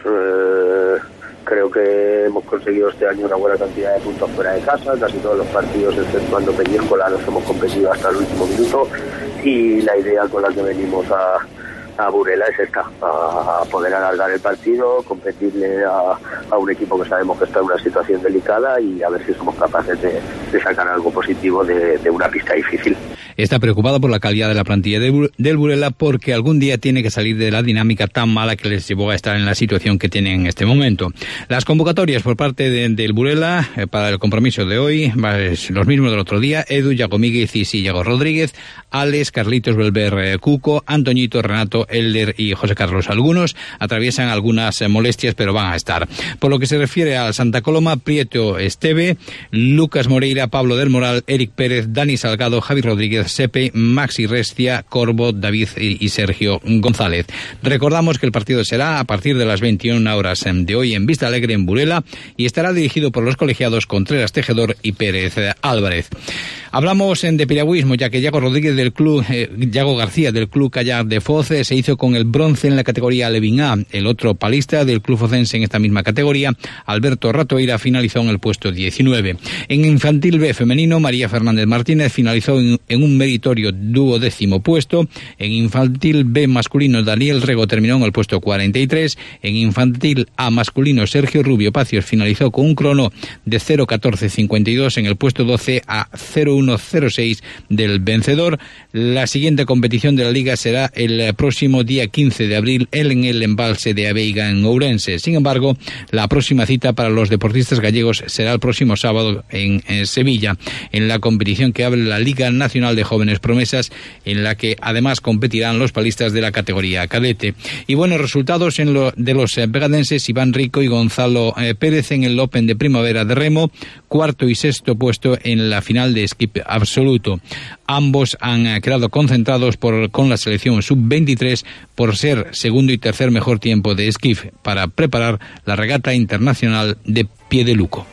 Creo que hemos conseguido este año una buena cantidad de puntos fuera de casa. Casi todos los partidos, exceptuando Peñíscola, los hemos competido hasta el último minuto. Y la idea con la que venimos a Burela es esta, a poder alargar el partido, competirle a un equipo que sabemos que está en una situación delicada y a ver si somos capaces de sacar algo positivo de una pista difícil. Está preocupado por la calidad de la plantilla del Burela porque algún día tiene que salir de la dinámica tan mala que les llevó a estar en la situación que tienen en este momento. Las convocatorias por parte del Burela para el compromiso de hoy, los mismos del otro día: Edu, Yago Míguez y Yago Rodríguez, Alex, Carlitos, Belver, Cuco, Antoñito, Renato, Elder y José Carlos. Algunos atraviesan algunas molestias, pero van a estar. Por lo que se refiere al Santa Coloma, Prieto Esteve, Lucas Moreira, Pablo del Moral, Eric Pérez, Dani Salgado, Javi Rodríguez, Sepe, Maxi Restia, Corbo, David y Sergio González. Recordamos que el partido será a partir de las 21 horas de hoy en Vistalegre, en Burela, y estará dirigido por los colegiados Contreras Tejedor y Pérez Álvarez. Hablamos de piragüismo, ya que Yago Rodríguez del club, Yago García del club Kayak de Foz se hizo con el bronce en la categoría Alevín A. El otro palista del club focense en esta misma categoría, Alberto Ratoira, finalizó en el puesto 19. En infantil B femenino, María Fernández Martínez finalizó en un meritorio 12º puesto. En infantil B masculino, Daniel Rego terminó en el puesto 43. En infantil A masculino, Sergio Rubio Pacios finalizó con un crono de 0:14:52 en el puesto 12 a 0:1:06 del vencedor. La siguiente competición de la liga será el próximo día 15 de abril en el embalse de Aveiga en Ourense. Sin embargo, la próxima cita para los deportistas gallegos será el próximo sábado en Sevilla, en la competición que abre la Liga Nacional de Jóvenes Promesas, en la que además competirán los palistas de la categoría cadete. Y buenos resultados de los vegadenses Iván Rico y Gonzalo Pérez en el Open de Primavera de Remo, cuarto y sexto puesto en la final de skip absoluto. Ambos han quedado concentrados con la selección sub-23 por ser segundo y tercer mejor tiempo de skiff para preparar la regata internacional de Piedeluco.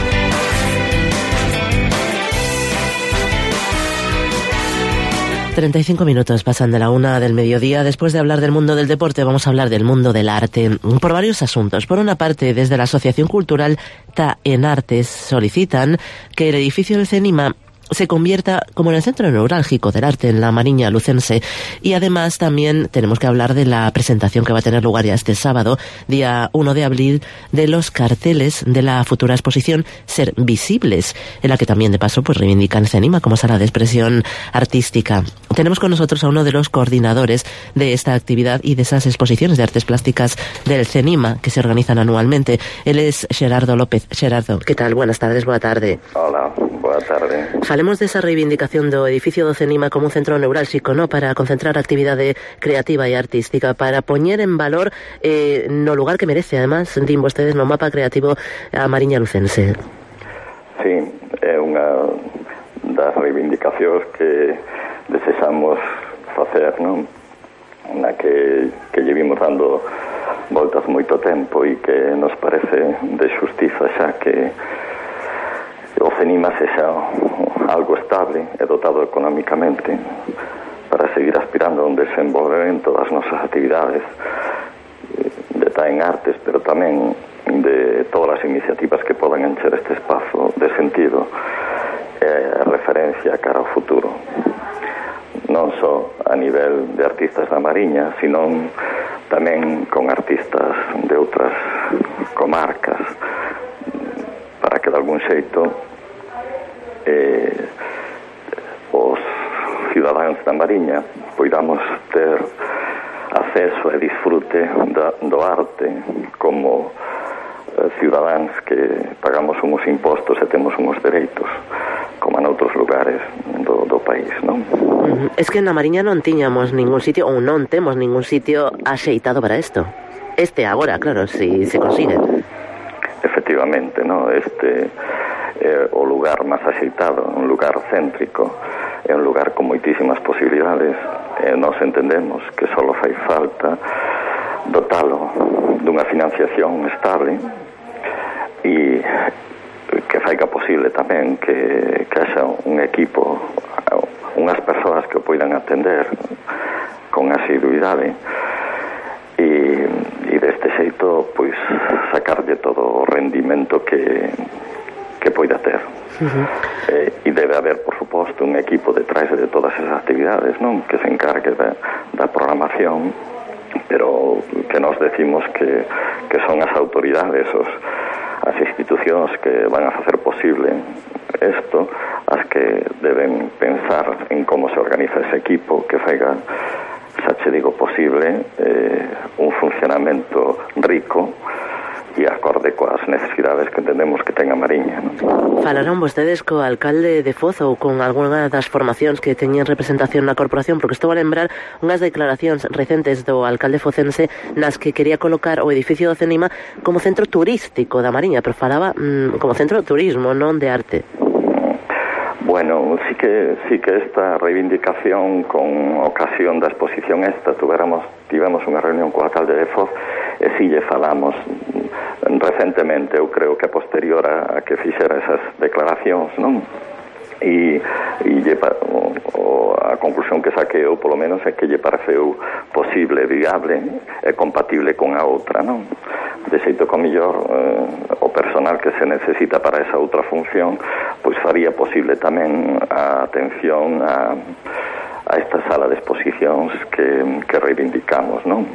...35 pasan de la 1 del mediodía. Después de hablar del mundo del deporte, vamos a hablar del mundo del arte, por varios asuntos. Por una parte, desde la Asociación Cultural Ta en Artes solicitan que el edificio del CENIMA se convierta como en el centro neurálgico del arte en la Mariña lucense. Y además también tenemos que hablar de la presentación que va a tener lugar ya este sábado, día 1 de abril, de los carteles de la futura exposición Ser Visibles, en la que también de paso pues reivindican CENIMA como sala de expresión artística. Tenemos con nosotros a uno de los coordinadores de esta actividad y de esas exposiciones de artes plásticas del CENIMA que se organizan anualmente. Él es Gerardo López. Gerardo, ¿qué tal? Buenas tardes, boa tarde. Hola, boa tarde. Falemos desa reivindicación do edificio do CENIMA como un centro neurálxico, ¿no?, para concentrar actividade creativa e artística, para poñer en valor no lugar que merece, además, din vostedes, no mapa creativo a Mariña lucense. Sí, é unha das reivindicacións que desexamos facer, non? Na que lle vimos dando voltas moito tempo e que nos parece de xustiza xa que o CENIMA sexa algo estable e dotado económicamente para seguir aspirando a un desenvolvemento das nosas actividades de en artes, pero tamén de todas as iniciativas que podan encher este espazo de sentido e referencia cara ao futuro, non só a nivel de artistas da Mariña, sino tamén con artistas de outras comarcas, para que de algún xeito os cidadáns da Mariña poidamos ter acceso e disfrute do arte como cidadáns que pagamos uns impostos e temos uns dereitos como en outros lugares do país, non? Es que na Mariña non tiñamos ningún sitio, ou non temos ningún sitio axeitado para isto. Agora, claro, si se consigue. Efectivamente, ¿no? É o lugar máis axeitado, un lugar céntrico, é un lugar con moitísimas posibilidades, e nós entendemos que só fai falta dotalo dunha financiación estable e que faiga posible tamén que haxa un equipo, unhas persoas que o poidan atender con asiduidade e deste xeito pois sacarlle todo o rendimento que poida ter. E debe haber, por suposto, un equipo detrás de todas esas actividades, non? Que se encargue da programación, pero que nos decimos que son as autoridades, as institucións que van a facer posible isto, as que deben pensar en como se organiza ese equipo que faiga, xa che digo, posible un funcionamento rico e acorde coas necesidades que entendemos que ten a Mariña, non? Falaron vostedes co alcalde de Foz ou con algunha das formacións que teñen representación na corporación, porque estou a lembrar unhas declaracións recentes do alcalde focense nas que quería colocar o edificio do CENIMA como centro turístico da Mariña, pero falaba como centro de turismo, non de arte. Bueno, sí que esta reivindicación con ocasión da exposición tivemos unha reunión co alcalde de Foz e si lle falamos recentemente, eu creo que a posterior a que fixera esas declaracións, non? E a conclusión que saquei eu, polo menos, é que lle pareceu posible, viable e compatible con a outra, non? De xeito que mellor o personal que se necesita para esa outra función pois faría posible tamén a atención a esta sala de exposicións que reivindicamos, non?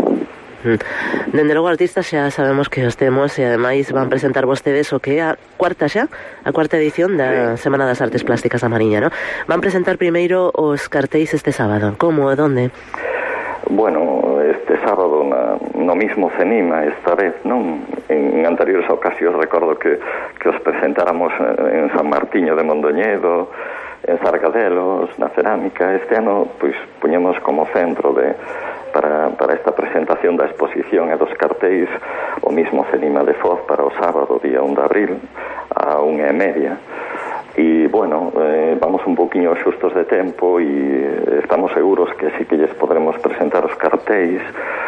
Dende logo, artistas, xa sabemos que os temos e ademais van presentar vostedes o que é a cuarta edición da Semana das Artes Plásticas da Mariña, non? Van presentar primeiro os cartéis este sábado. Como e donde? Bueno, este sábado no mismo CENIMA, esta vez, non? En anteriores ocasións recordo que os presentáramos en San Martiño de Mondoñedo, en Sargadelos, na cerámica. Este ano, pois, puñemos como centro para esta presentación da exposición e dos cartéis o mismo CENIMA de Foz para o sábado, día 1 de abril, a 1:30. E, bueno, vamos un poquinho xustos de tempo e estamos seguros que sí que lles podremos presentar os cartéis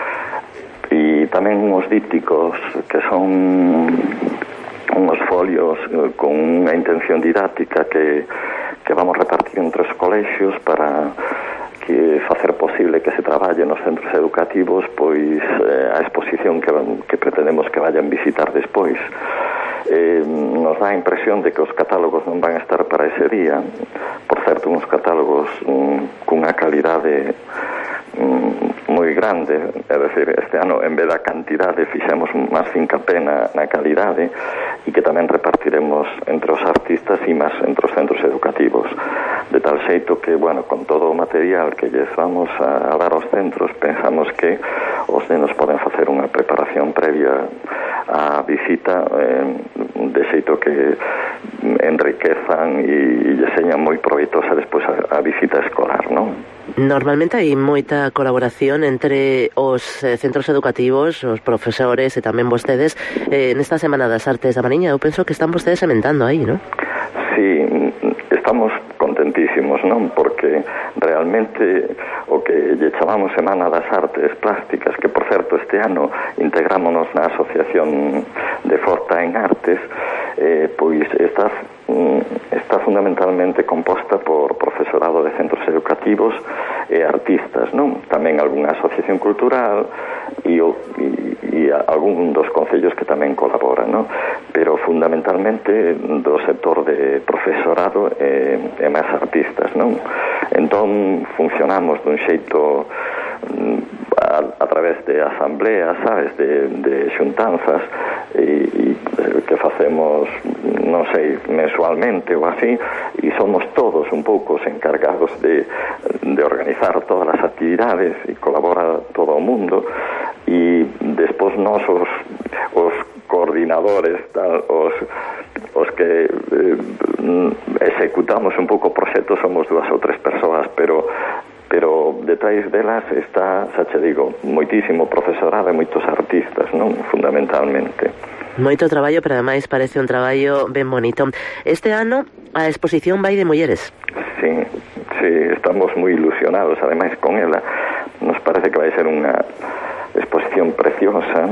e tamén uns dípticos que son uns folios con unha intención didáctica que vamos repartir entre os colexios para que facer posible que se traballe nos centros educativos pois a exposición que pretendemos que vayan visitar despois. Nos dá a impresión de que os catálogos non van a estar para ese día, por certo, uns catálogos cunha calidade moi grande, é dicir, este ano en vez da cantidade fixemos máis fincapé na calidade e que tamén repartiremos entre os artistas e máis entre os centros educativos, de tal xeito que, bueno, con todo o material que lles vamos a dar aos centros, pensamos que os nenos poden facer unha preparación previa á visita de xeito que enriquezan e lle señan moi proveitosa despois a visita escolar, non? Normalmente hai moita colaboración entre os centros educativos, os profesores e tamén vostedes nesta Semana das Artes da Mariña. Eu penso que están vostedes sementando aí, non? Sí, estamos contentísimos, non? Porque realmente o que lle chamamos Semana das Artes Plásticas, que por certo este ano integrámonos na Asociación de Forta en Artes, pois está fundamentalmente composta por profesorado de centros educativos e artistas, non? Tamén algunha asociación cultural e algún dos concellos que tamén colaboran, non? Pero fundamentalmente do sector de profesorado e máis artistas, non? Entón funcionamos dun xeito a través de asambleas, sabes, de xuntanzas e que facemos, non sei, mensualmente ou así, e somos todos un pouco os encargados de organizar todas as actividades e colabora todo o mundo, e despois nós os coordinadores, tal, os que executamos un pouco o proxecto somos 2 ou 3 persoas, pero detrás delas está, xa che digo, moitísimo profesorado e moitos artistas, non? Fundamentalmente. Moito traballo, pero ademais parece un traballo ben bonito. Este ano a exposición vai de mulleres. Sí, estamos moi ilusionados ademais con ela. Nos parece que vai ser unha exposición preciosa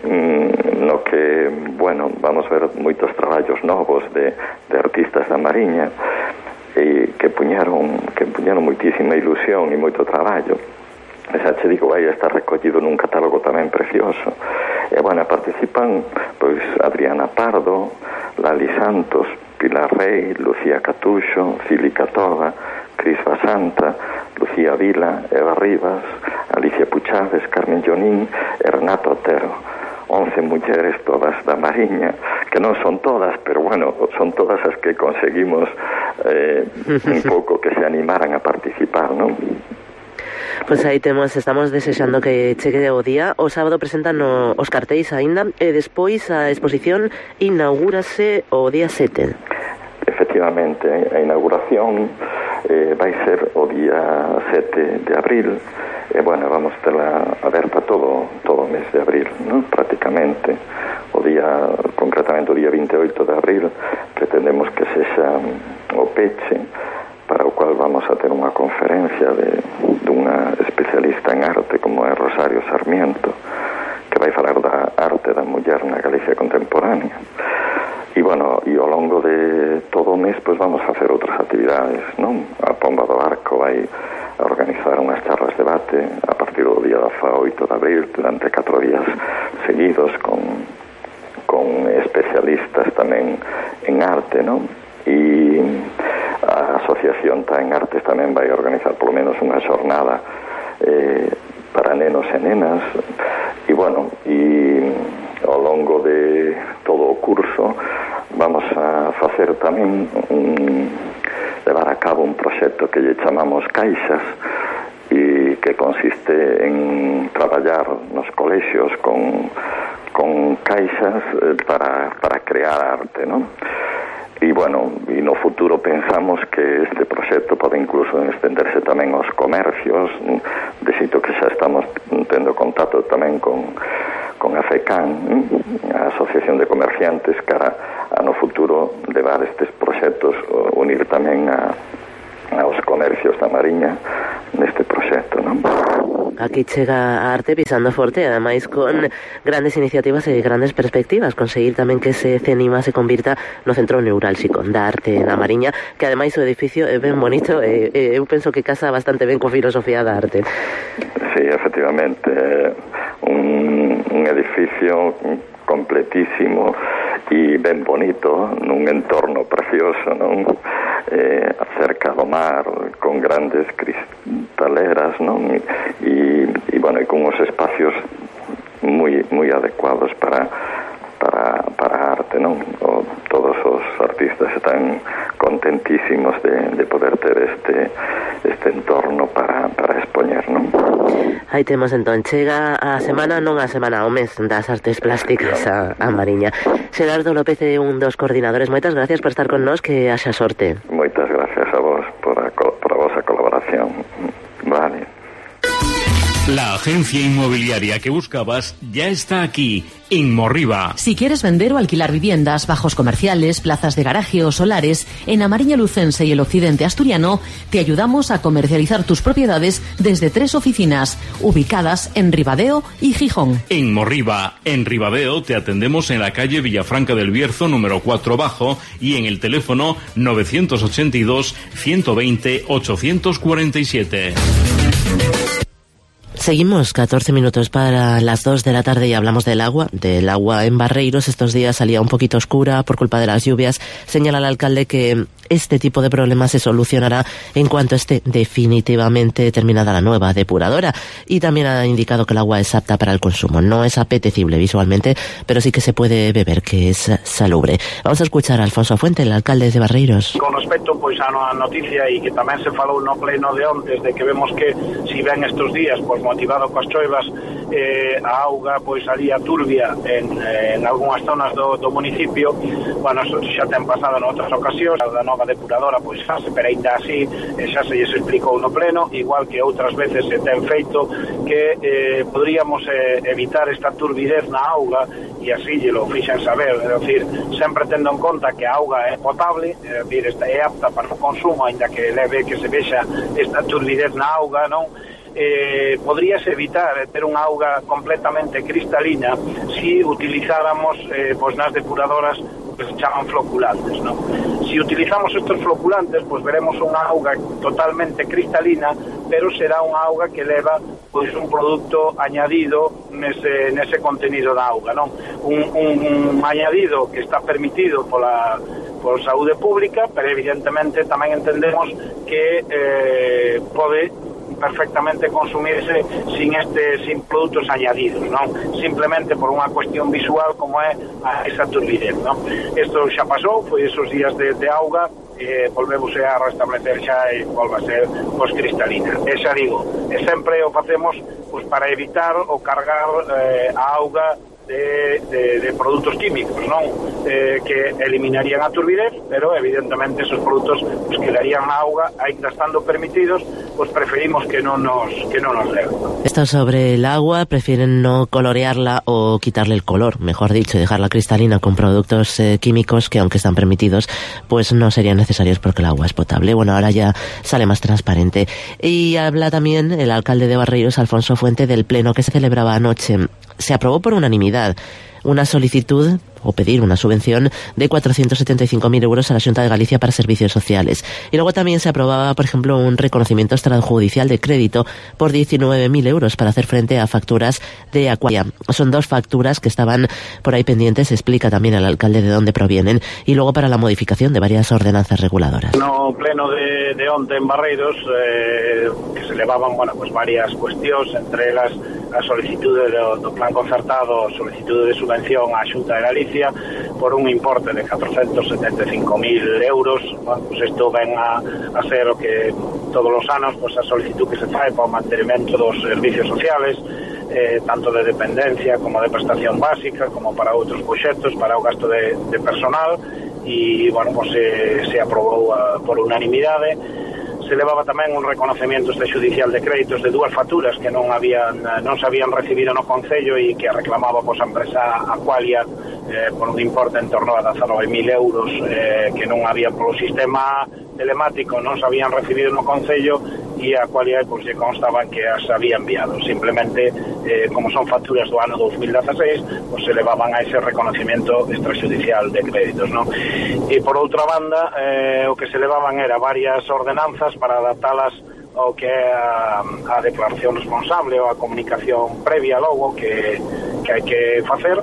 no que, bueno, vamos ver moitos traballos novos de artistas da Mariña e que puñaron moitísima ilusión e moito traballo. Xa che digo, vai estar recollido nun catálogo tamén precioso. E, bueno, participan pois Adriana Pardo, Lali Santos, Pilar Rey, Lucía Catuxo, Cili Catoda, Cris Basanta, Lucía Vila, Eva Rivas, Alicia Puchades, Carmen Jonín e Renato Otero. 11 mulleres todas da Mariña, que non son todas, pero bueno, son todas as que conseguimos un pouco que se animaran a participar, non? Pois aí estamos desexando que chegue o día. O sábado presentan os cartéis aínda e despois a exposición inaugúrase o día 7. Efectivamente, a inauguración vai ser o día 7 de abril. Bueno, vamos tela aberta todo o mes de abril, ¿no? Prácticamente. Concretamente o día 28 de abril, pretendemos que sexa o peche, para o cual vamos a ter unha conferencia dunha especialista en arte como é Rosario Sarmiento, que vai falar da arte da muller na Galicia contemporánea. E, bueno, e ao longo de todo o mes, pois vamos a hacer outras actividades, non? A Pomba do Arco vai a organizar unhas charlas de debate a partir do día 8 de abril, durante 4 días seguidos, con especialistas tamén en arte, non? E a Asociación Tá en Artes tamén vai organizar polo menos unha xornada para nenos e nenas, e, bueno, ao longo de todo o curso vamos a facer tamén levar a cabo un proxecto que lle chamamos Caixas, e que consiste en traballar nos colexios con caixas para crear arte, non? E, bueno, e no futuro pensamos que este proxecto pode incluso estenderse tamén aos comercios, de xeito que xa estamos tendo contacto tamén con a FECAN, a Asociación de Comerciantes, cara a no futuro levar estes proxectos, unir tamén aos comercios da Mariña neste proxecto, non? Aquí chega a arte pisando forte, ademais con grandes iniciativas e grandes perspectivas, conseguir tamén que ese CENIMA se convirta no centro neurálxico da arte na Mariña, que ademais o edificio é ben bonito e eu penso que casa bastante ben con filosofía da arte. Sí, efectivamente, un edificio completísimo e ben bonito, nun entorno precioso, non? Cerca do mar, con grandes cristaleras, non? E bueno, e con uns espacios moi adecuados para a arte, non? Todos os artistas están contentísimos de poder ter este entorno para expoñer, non? Aí temos entón, chega a semana, non a semana, ao mes das artes plásticas a Mariña. Xerardo López é un dos coordinadores. Moitas gracias por estar con nós, que haxa sorte. Moitas gracias a vos por a vosa colaboración. Vale. La agencia inmobiliaria que buscabas ya está aquí, Inmorriba. Si quieres vender o alquilar viviendas, bajos comerciales, plazas de garaje o solares, en Amariña Lucense y el occidente asturiano, te ayudamos a comercializar tus propiedades desde 3 oficinas, ubicadas en Ribadeo y Gijón. Inmorriba. En Ribadeo te atendemos en la calle Villafranca del Bierzo, número 4 bajo, y en el teléfono 982 120 847. Seguimos, 14 minutos para las 2 de la tarde y hablamos del agua en Barreiros. Estos días salía un poquito oscura por culpa de las lluvias. Señala el alcalde que este tipo de problemas se solucionará en cuanto esté definitivamente terminada la nueva depuradora. Y también ha indicado que el agua es apta para el consumo. No es apetecible visualmente, pero sí que se puede beber, que es salubre. Vamos a escuchar a Alfonso Fuente, el alcalde de Barreiros. Con respecto pois á noticia e que tamén se falou no pleno de ontes de que vemos que si ven estos días pois motivado coas choivas a auga pois salía turbia en algunhas zonas do municipio. Bueno, eso xa ten pasado en outras ocasións, a nova depuradora pois fase, pero ainda así xa se lles explicou no pleno, igual que outras veces se ten feito que podríamos evitar esta turbidez na auga e así lle lo fixen saber, é dicir, sempre tendo en conta que a auga é potable, é dicir, é apta para o consumo, ainda que leve que se vexa esta turbidez na auga, non? Podríase evitar ter unha auga completamente cristalina si utilizáramos pois nas depuradoras que se chaman floculantes, non? Si utilizamos estos floculantes, pois veremos unha auga totalmente cristalina, pero será unha auga que leva pois un produto añadido nese contenido da auga, non? Un añadido que está permitido por saúde pública, pero evidentemente tamén entendemos que pode perfectamente consumirse sin produtos añadidos, non? Simplemente por unha cuestión visual como é esa turbidez, non? Isto xa pasou, foi esos días de auga, volvemos a restablecer xa e volve a ser pois cristalina. E xa digo, sempre o facemos pois para evitar o cargar a auga de produtos químicos, non? Que eliminarían a turbidez, pero evidentemente esos produtos pues, quedarían na auga, ainda estando permitidos, pues preferimos que no nos leven. Esto sobre el agua, prefieren no colorearla o quitarle el color, mejor dicho, dejarla cristalina con productos químicos que aunque están permitidos, pues no serían necesarios porque el agua es potable. Bueno, ahora ya sale más transparente. Y habla también el alcalde de Barreiros, Alfonso Fuente, del pleno que se celebraba anoche. Se aprobó por unanimidad una solicitud o pedir una subvención de 475.000 euros a la Xunta de Galicia para servicios sociales. Y luego también se aprobaba, por ejemplo, un reconocimiento extrajudicial de crédito por 19.000 euros para hacer frente a facturas de Aqualia. Son 2 facturas que estaban por ahí pendientes, explica también el alcalde de dónde provienen, y luego para la modificación de varias ordenanzas reguladoras. No pleno de onte en Barreiros, que se levaban, bueno, pues varias cuestións, entre elas a solicitude do plan concertado, solicitude de subvención á Xunta de Galicia por un importe de 475.000 euros. Bueno, pues isto ven a ser o que todos os anos pues a solicitud que se fai para o mantenimento dos servicios sociales, tanto de dependencia como de prestación básica, como para outros proxectos, para o gasto de personal, e, bueno, pues se aprobou por unanimidade. Se levaba tamén un reconocimiento extrajudicial de créditos de 2 facturas que non se habían recibido no Concello e que reclamaba pois, a empresa Aqualia por un importe en torno a 19.000 euros que non había polo sistema telemático, non se habían recibido no Concello, e a Aqualia pois, lle constaban que as había enviado. Simplemente, como son facturas do ano 2016, pois, se levaban a ese reconocimiento extrajudicial de créditos, non? E por outra banda, o que se levaban era varias ordenanzas para adaptalas ao que é a declaración responsable ou a comunicación previa logo que hai que facer,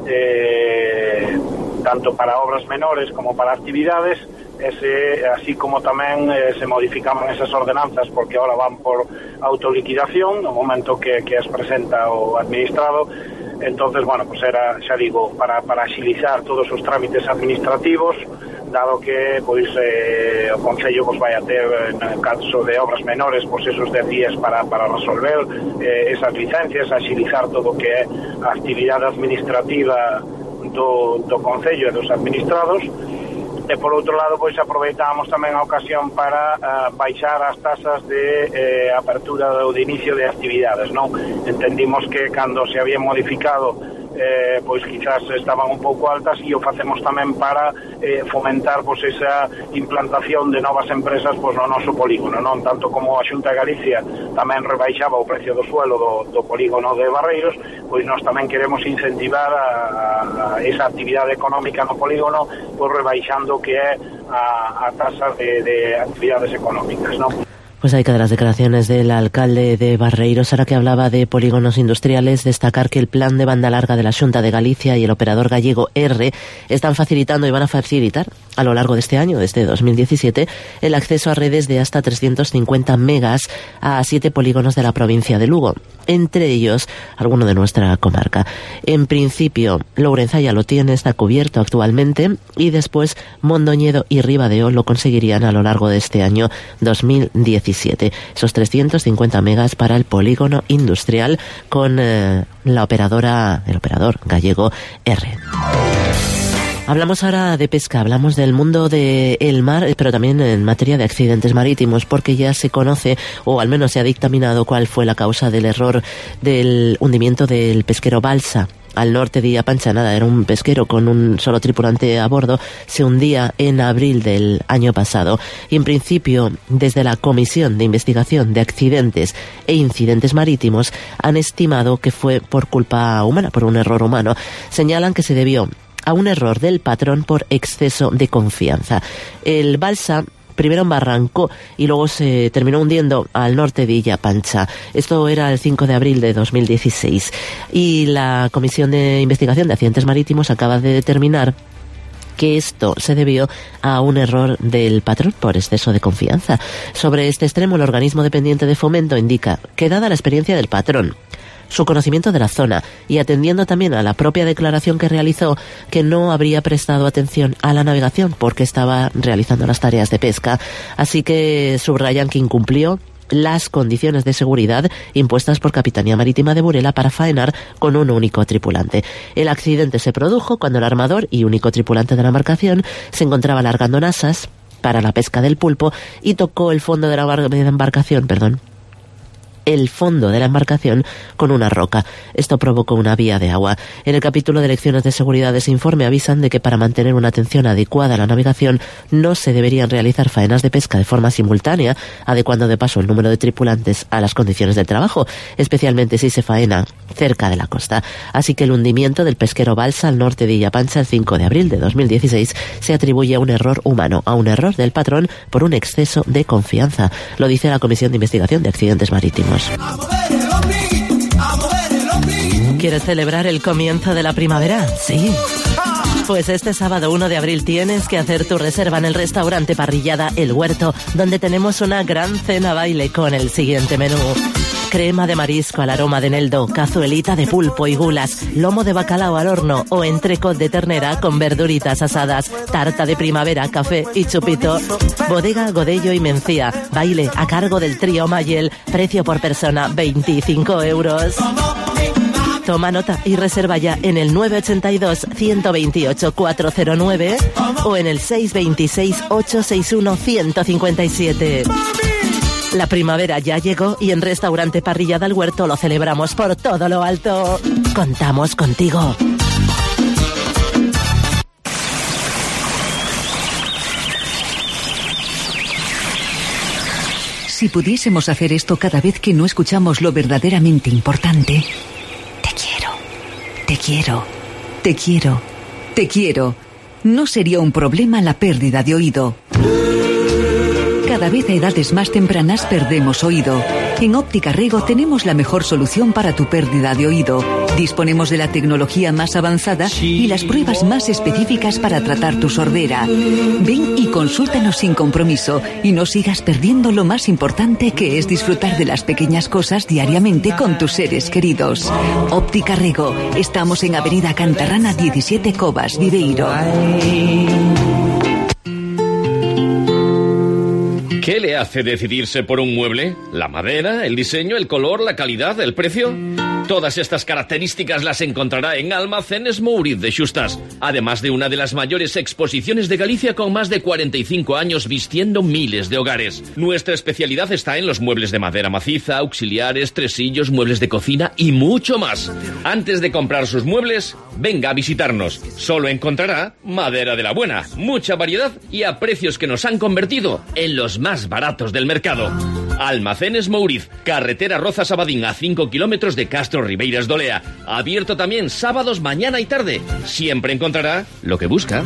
tanto para obras menores como para actividades, así como tamén se modificaban esas ordenanzas porque ahora van por autoliquidación no momento que as presenta o administrado. Entonces, bueno, pues era, xa digo, para axilizar todos os trámites administrativos, dado que pois o Concello pois vai a ter, en caso de obras menores, pois esos 10 días para resolver esas licencias, axilizar todo o que é a actividade administrativa do Concello e dos administrados. E por outro lado, pois aproveitábamos tamén a ocasión para baixar as tasas de apertura ou de inicio de actividades, non? Entendimos que cando se había modificado pois quizás estaban un pouco altas, e o facemos tamén para fomentar pois esa implantación de novas empresas pois no noso polígono, non? Tanto como a Xunta de Galicia tamén rebaixaba o precio do suelo do polígono de Barreiros, pois nós tamén queremos incentivar a esa actividade económica no polígono, pois rebaixando que é a tasa de actividades económicas, non? Pues hay que de las declaraciones del alcalde de Barreiros, ahora que hablaba de polígonos industriales, destacar que el plan de banda larga de la Xunta de Galicia y el operador gallego R están facilitando y van a facilitar a lo largo de este año, desde 2017, el acceso a redes de hasta 350 megas a 7 polígonos de la provincia de Lugo, entre ellos alguno de nuestra comarca. En principio, Lourenza ya lo tiene, está cubierto actualmente, y después Mondoñedo y Ribadeo lo conseguirían a lo largo de este año 2017. Esos 350 megas para el polígono industrial con el operador gallego R. Hablamos ahora de pesca, hablamos del mundo del mar, pero también en materia de accidentes marítimos, porque ya se conoce, o al menos se ha dictaminado, cuál fue la causa del error del hundimiento del pesquero Balsa al norte de Pancha. Nada, era un pesquero con un solo tripulante a bordo, se hundía en abril del año pasado. Y en principio, desde la Comisión de Investigación de Accidentes e Incidentes Marítimos, han estimado que fue por culpa humana, por un error humano. Señalan que se debió a un error del patrón por exceso de confianza. El Balsa primero embarrancó y luego se terminó hundiendo al norte de Illa Pancha. Esto era el 5 de abril de 2016. Y la Comisión de Investigación de Accidentes Marítimos acaba de determinar que esto se debió a un error del patrón por exceso de confianza. Sobre este extremo, el organismo dependiente de Fomento indica que, dada la experiencia del patrón, su conocimiento de la zona y atendiendo también a la propia declaración que realizó, que no habría prestado atención a la navegación porque estaba realizando las tareas de pesca, así que subrayan que incumplió las condiciones de seguridad impuestas por Capitanía Marítima de Burela para faenar con un único tripulante. El accidente se produjo cuando el armador y único tripulante de la embarcación se encontraba largando nasas para la pesca del pulpo y tocó el fondo de la embarcación con una roca. Esto provocó una vía de agua. En el capítulo de lecciones de seguridad de ese informe avisan de que para mantener una atención adecuada a la navegación no se deberían realizar faenas de pesca de forma simultánea, adecuando de paso el número de tripulantes a las condiciones del trabajo, especialmente si se faena cerca de la costa. Así que el hundimiento del pesquero Balsa al norte de Illa Pancha el 5 de abril de 2016 se atribuye a un error humano, a un error del patrón por un exceso de confianza. Lo dice la Comisión de Investigación de Accidentes Marítimos. ¿Quieres celebrar el comienzo de la primavera? Sí. Pues este sábado 1 de abril tienes que hacer tu reserva en el restaurante Parrillada El Huerto, donde tenemos una gran cena baile con el siguiente menú: crema de marisco al aroma de eneldo, cazuelita de pulpo y gulas, lomo de bacalao al horno o entrecot de ternera con verduritas asadas, tarta de primavera, café y chupito. Bodega Godello y Mencía, baile a cargo del trío Mayel, precio por persona 25 euros. Toma nota y reserva ya en el 982-128-409 o en el 626-861-157. La primavera ya llegó y en Restaurante Parrillada El Huerto lo celebramos por todo lo alto. Contamos contigo. Si pudiésemos hacer esto cada vez que no escuchamos lo verdaderamente importante. Te quiero, te quiero, te quiero. No sería un problema la pérdida de oído. Cada vez a edades más tempranas perdemos oído. En Óptica Rego tenemos la mejor solución para tu pérdida de oído. Disponemos de la tecnología más avanzada y las pruebas más específicas para tratar tu sordera. Ven y consúltanos sin compromiso y no sigas perdiendo lo más importante, que es disfrutar de las pequeñas cosas diariamente con tus seres queridos. Óptica Rego. Estamos en Avenida Cantarrana 17 Covas, Viveiro. ¿Qué le hace decidirse por un mueble? ¿La madera, el diseño, el color, la calidad, el precio? Todas estas características las encontrará en Almacenes Mouriz de Xustas, además de una de las mayores exposiciones de Galicia con más de 45 años vistiendo miles de hogares. Nuestra especialidad está en los muebles de madera maciza, auxiliares, tresillos, muebles de cocina y mucho más. Antes de comprar sus muebles, venga a visitarnos. Solo encontrará madera de la buena, mucha variedad y a precios que nos han convertido en los más baratos del mercado. Almacenes Mouriz, carretera Rozas-Abadín a 5 kilómetros de Castro Ribeiras de Olea. Abierto también sábados, mañana y tarde. Siempre encontrará lo que busca.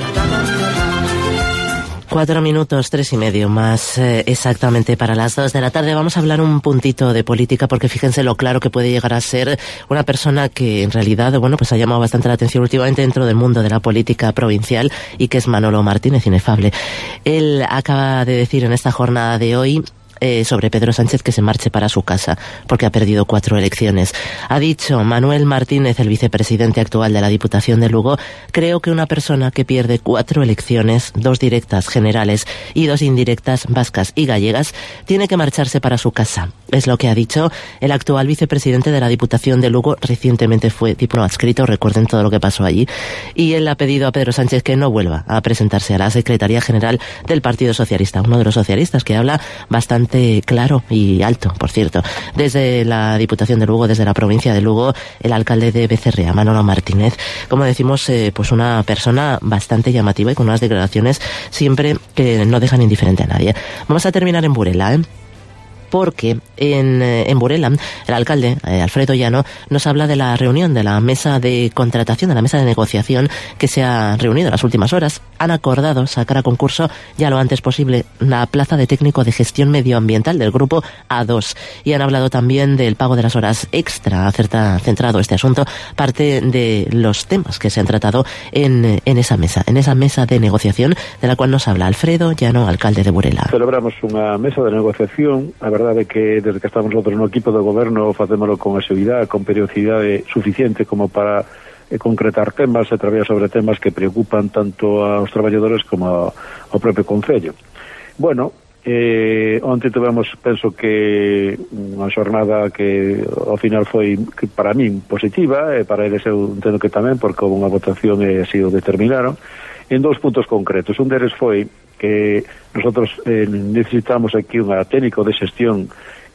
4 minutos, 3:30, más exactamente para las 2 de la tarde. Vamos a hablar un puntito de política, porque fíjense lo claro que puede llegar a ser una persona que en realidad, bueno, pues ha llamado bastante la atención últimamente dentro del mundo de la política provincial, y que es Manolo Martínez, inefable. Él acaba de decir en esta jornada de hoy sobre Pedro Sánchez que se marche para su casa porque ha perdido 4 elecciones. Ha dicho Manuel Martínez, el vicepresidente actual de la Diputación de Lugo: creo que una persona que pierde 4 elecciones, 2 directas generales y 2 indirectas vascas y gallegas, tiene que marcharse para su casa. Es lo que ha dicho el actual vicepresidente de la Diputación de Lugo. Recientemente fue diputado adscrito, recuerden todo lo que pasó allí, y él ha pedido a Pedro Sánchez que no vuelva a presentarse a la Secretaría General del Partido Socialista, uno de los socialistas que habla bastante claro y alto, por cierto. Desde la Diputación de Lugo, desde la provincia de Lugo, el alcalde de Becerrea, Manolo Martínez, como decimos, pues una persona bastante llamativa y con unas declaraciones siempre que no dejan indiferente a nadie. Vamos a terminar en Burela, porque en Burela el alcalde, Alfredo Llano, nos habla de la reunión de la mesa de contratación, de la mesa de negociación que se ha reunido en las últimas horas. Han acordado sacar a concurso ya lo antes posible la plaza de técnico de gestión medioambiental del grupo A2, y han hablado también del pago de las horas extra. Ha centrado este asunto parte de los temas que se han tratado en esa mesa de negociación, de la cual nos habla Alfredo Llano, alcalde de Burela. Celebramos unha mesa de negociación. A verdade é que desde que estamos nosotros no equipo do goberno facémolo con asiduidade, con periodicidade suficiente como para concretar temas e traballar sobre temas que preocupan tanto aos traballadores como ao propio Concello. Bueno, onte tivemos, penso que unha xornada que ao final foi para min positiva, e para eles eu entendo que tamén, porque houve unha votación e así o determinaron, en 2 puntos concretos. Un deles foi que nosotros necesitamos aquí unha técnico de xestión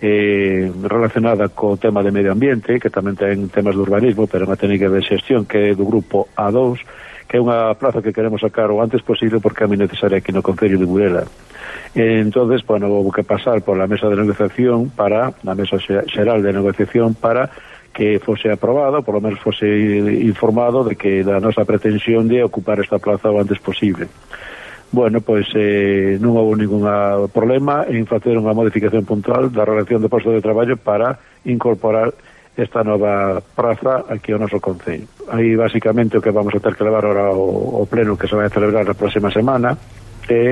relacionada co tema de medio ambiente, que tamén ten temas de urbanismo, pero unha técnica de xestión que é do grupo A2, que é unha plaza que queremos sacar o antes posible porque é moi necesaria aquí no Concello de Burela. Entonces, bueno, houve que pasar por la mesa de negociación, para a mesa xeral de negociación, para que fose aprobado, por lo menos fose informado de que da nosa pretensión de ocupar esta plaza o antes posible. Bueno, pois non houve ningún problema en facer unha modificación puntual da relación de posto de traballo para incorporar esta nova praza aquí ao noso concello. Aí, basicamente, o que vamos a ter que levar ahora ao pleno que se vai a celebrar a próxima semana é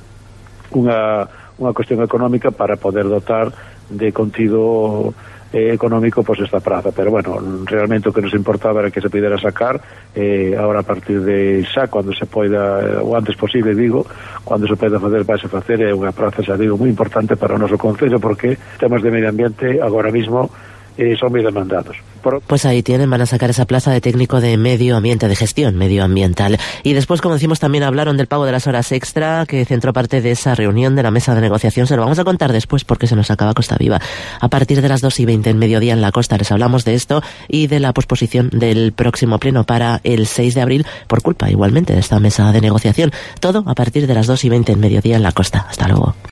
unha cuestión económica para poder dotar de contido económico pois esta praza, pero bueno, realmente o que nos importaba era que se pudera sacar ahora a partir de xa, cando se poida, o antes posible, digo, cando se poida facer, vai se facer. É unha praza, xa digo, moi importante para o noso concello, porque temas de medio ambiente agora mismo son moi demandados. Pues ahí tienen, van a sacar esa plaza de técnico de medio ambiente, de gestión medioambiental. Y después, como decimos, también hablaron del pago de las horas extra, que centró parte de esa reunión de la mesa de negociación. Se lo vamos a contar después porque se nos acaba Costa Viva. A partir de las 2:20 en mediodía en la costa les hablamos de esto y de la posposición del próximo pleno para el 6 de abril por culpa igualmente de esta mesa de negociación. Todo a partir de las 2:20 en mediodía en la costa. Hasta luego.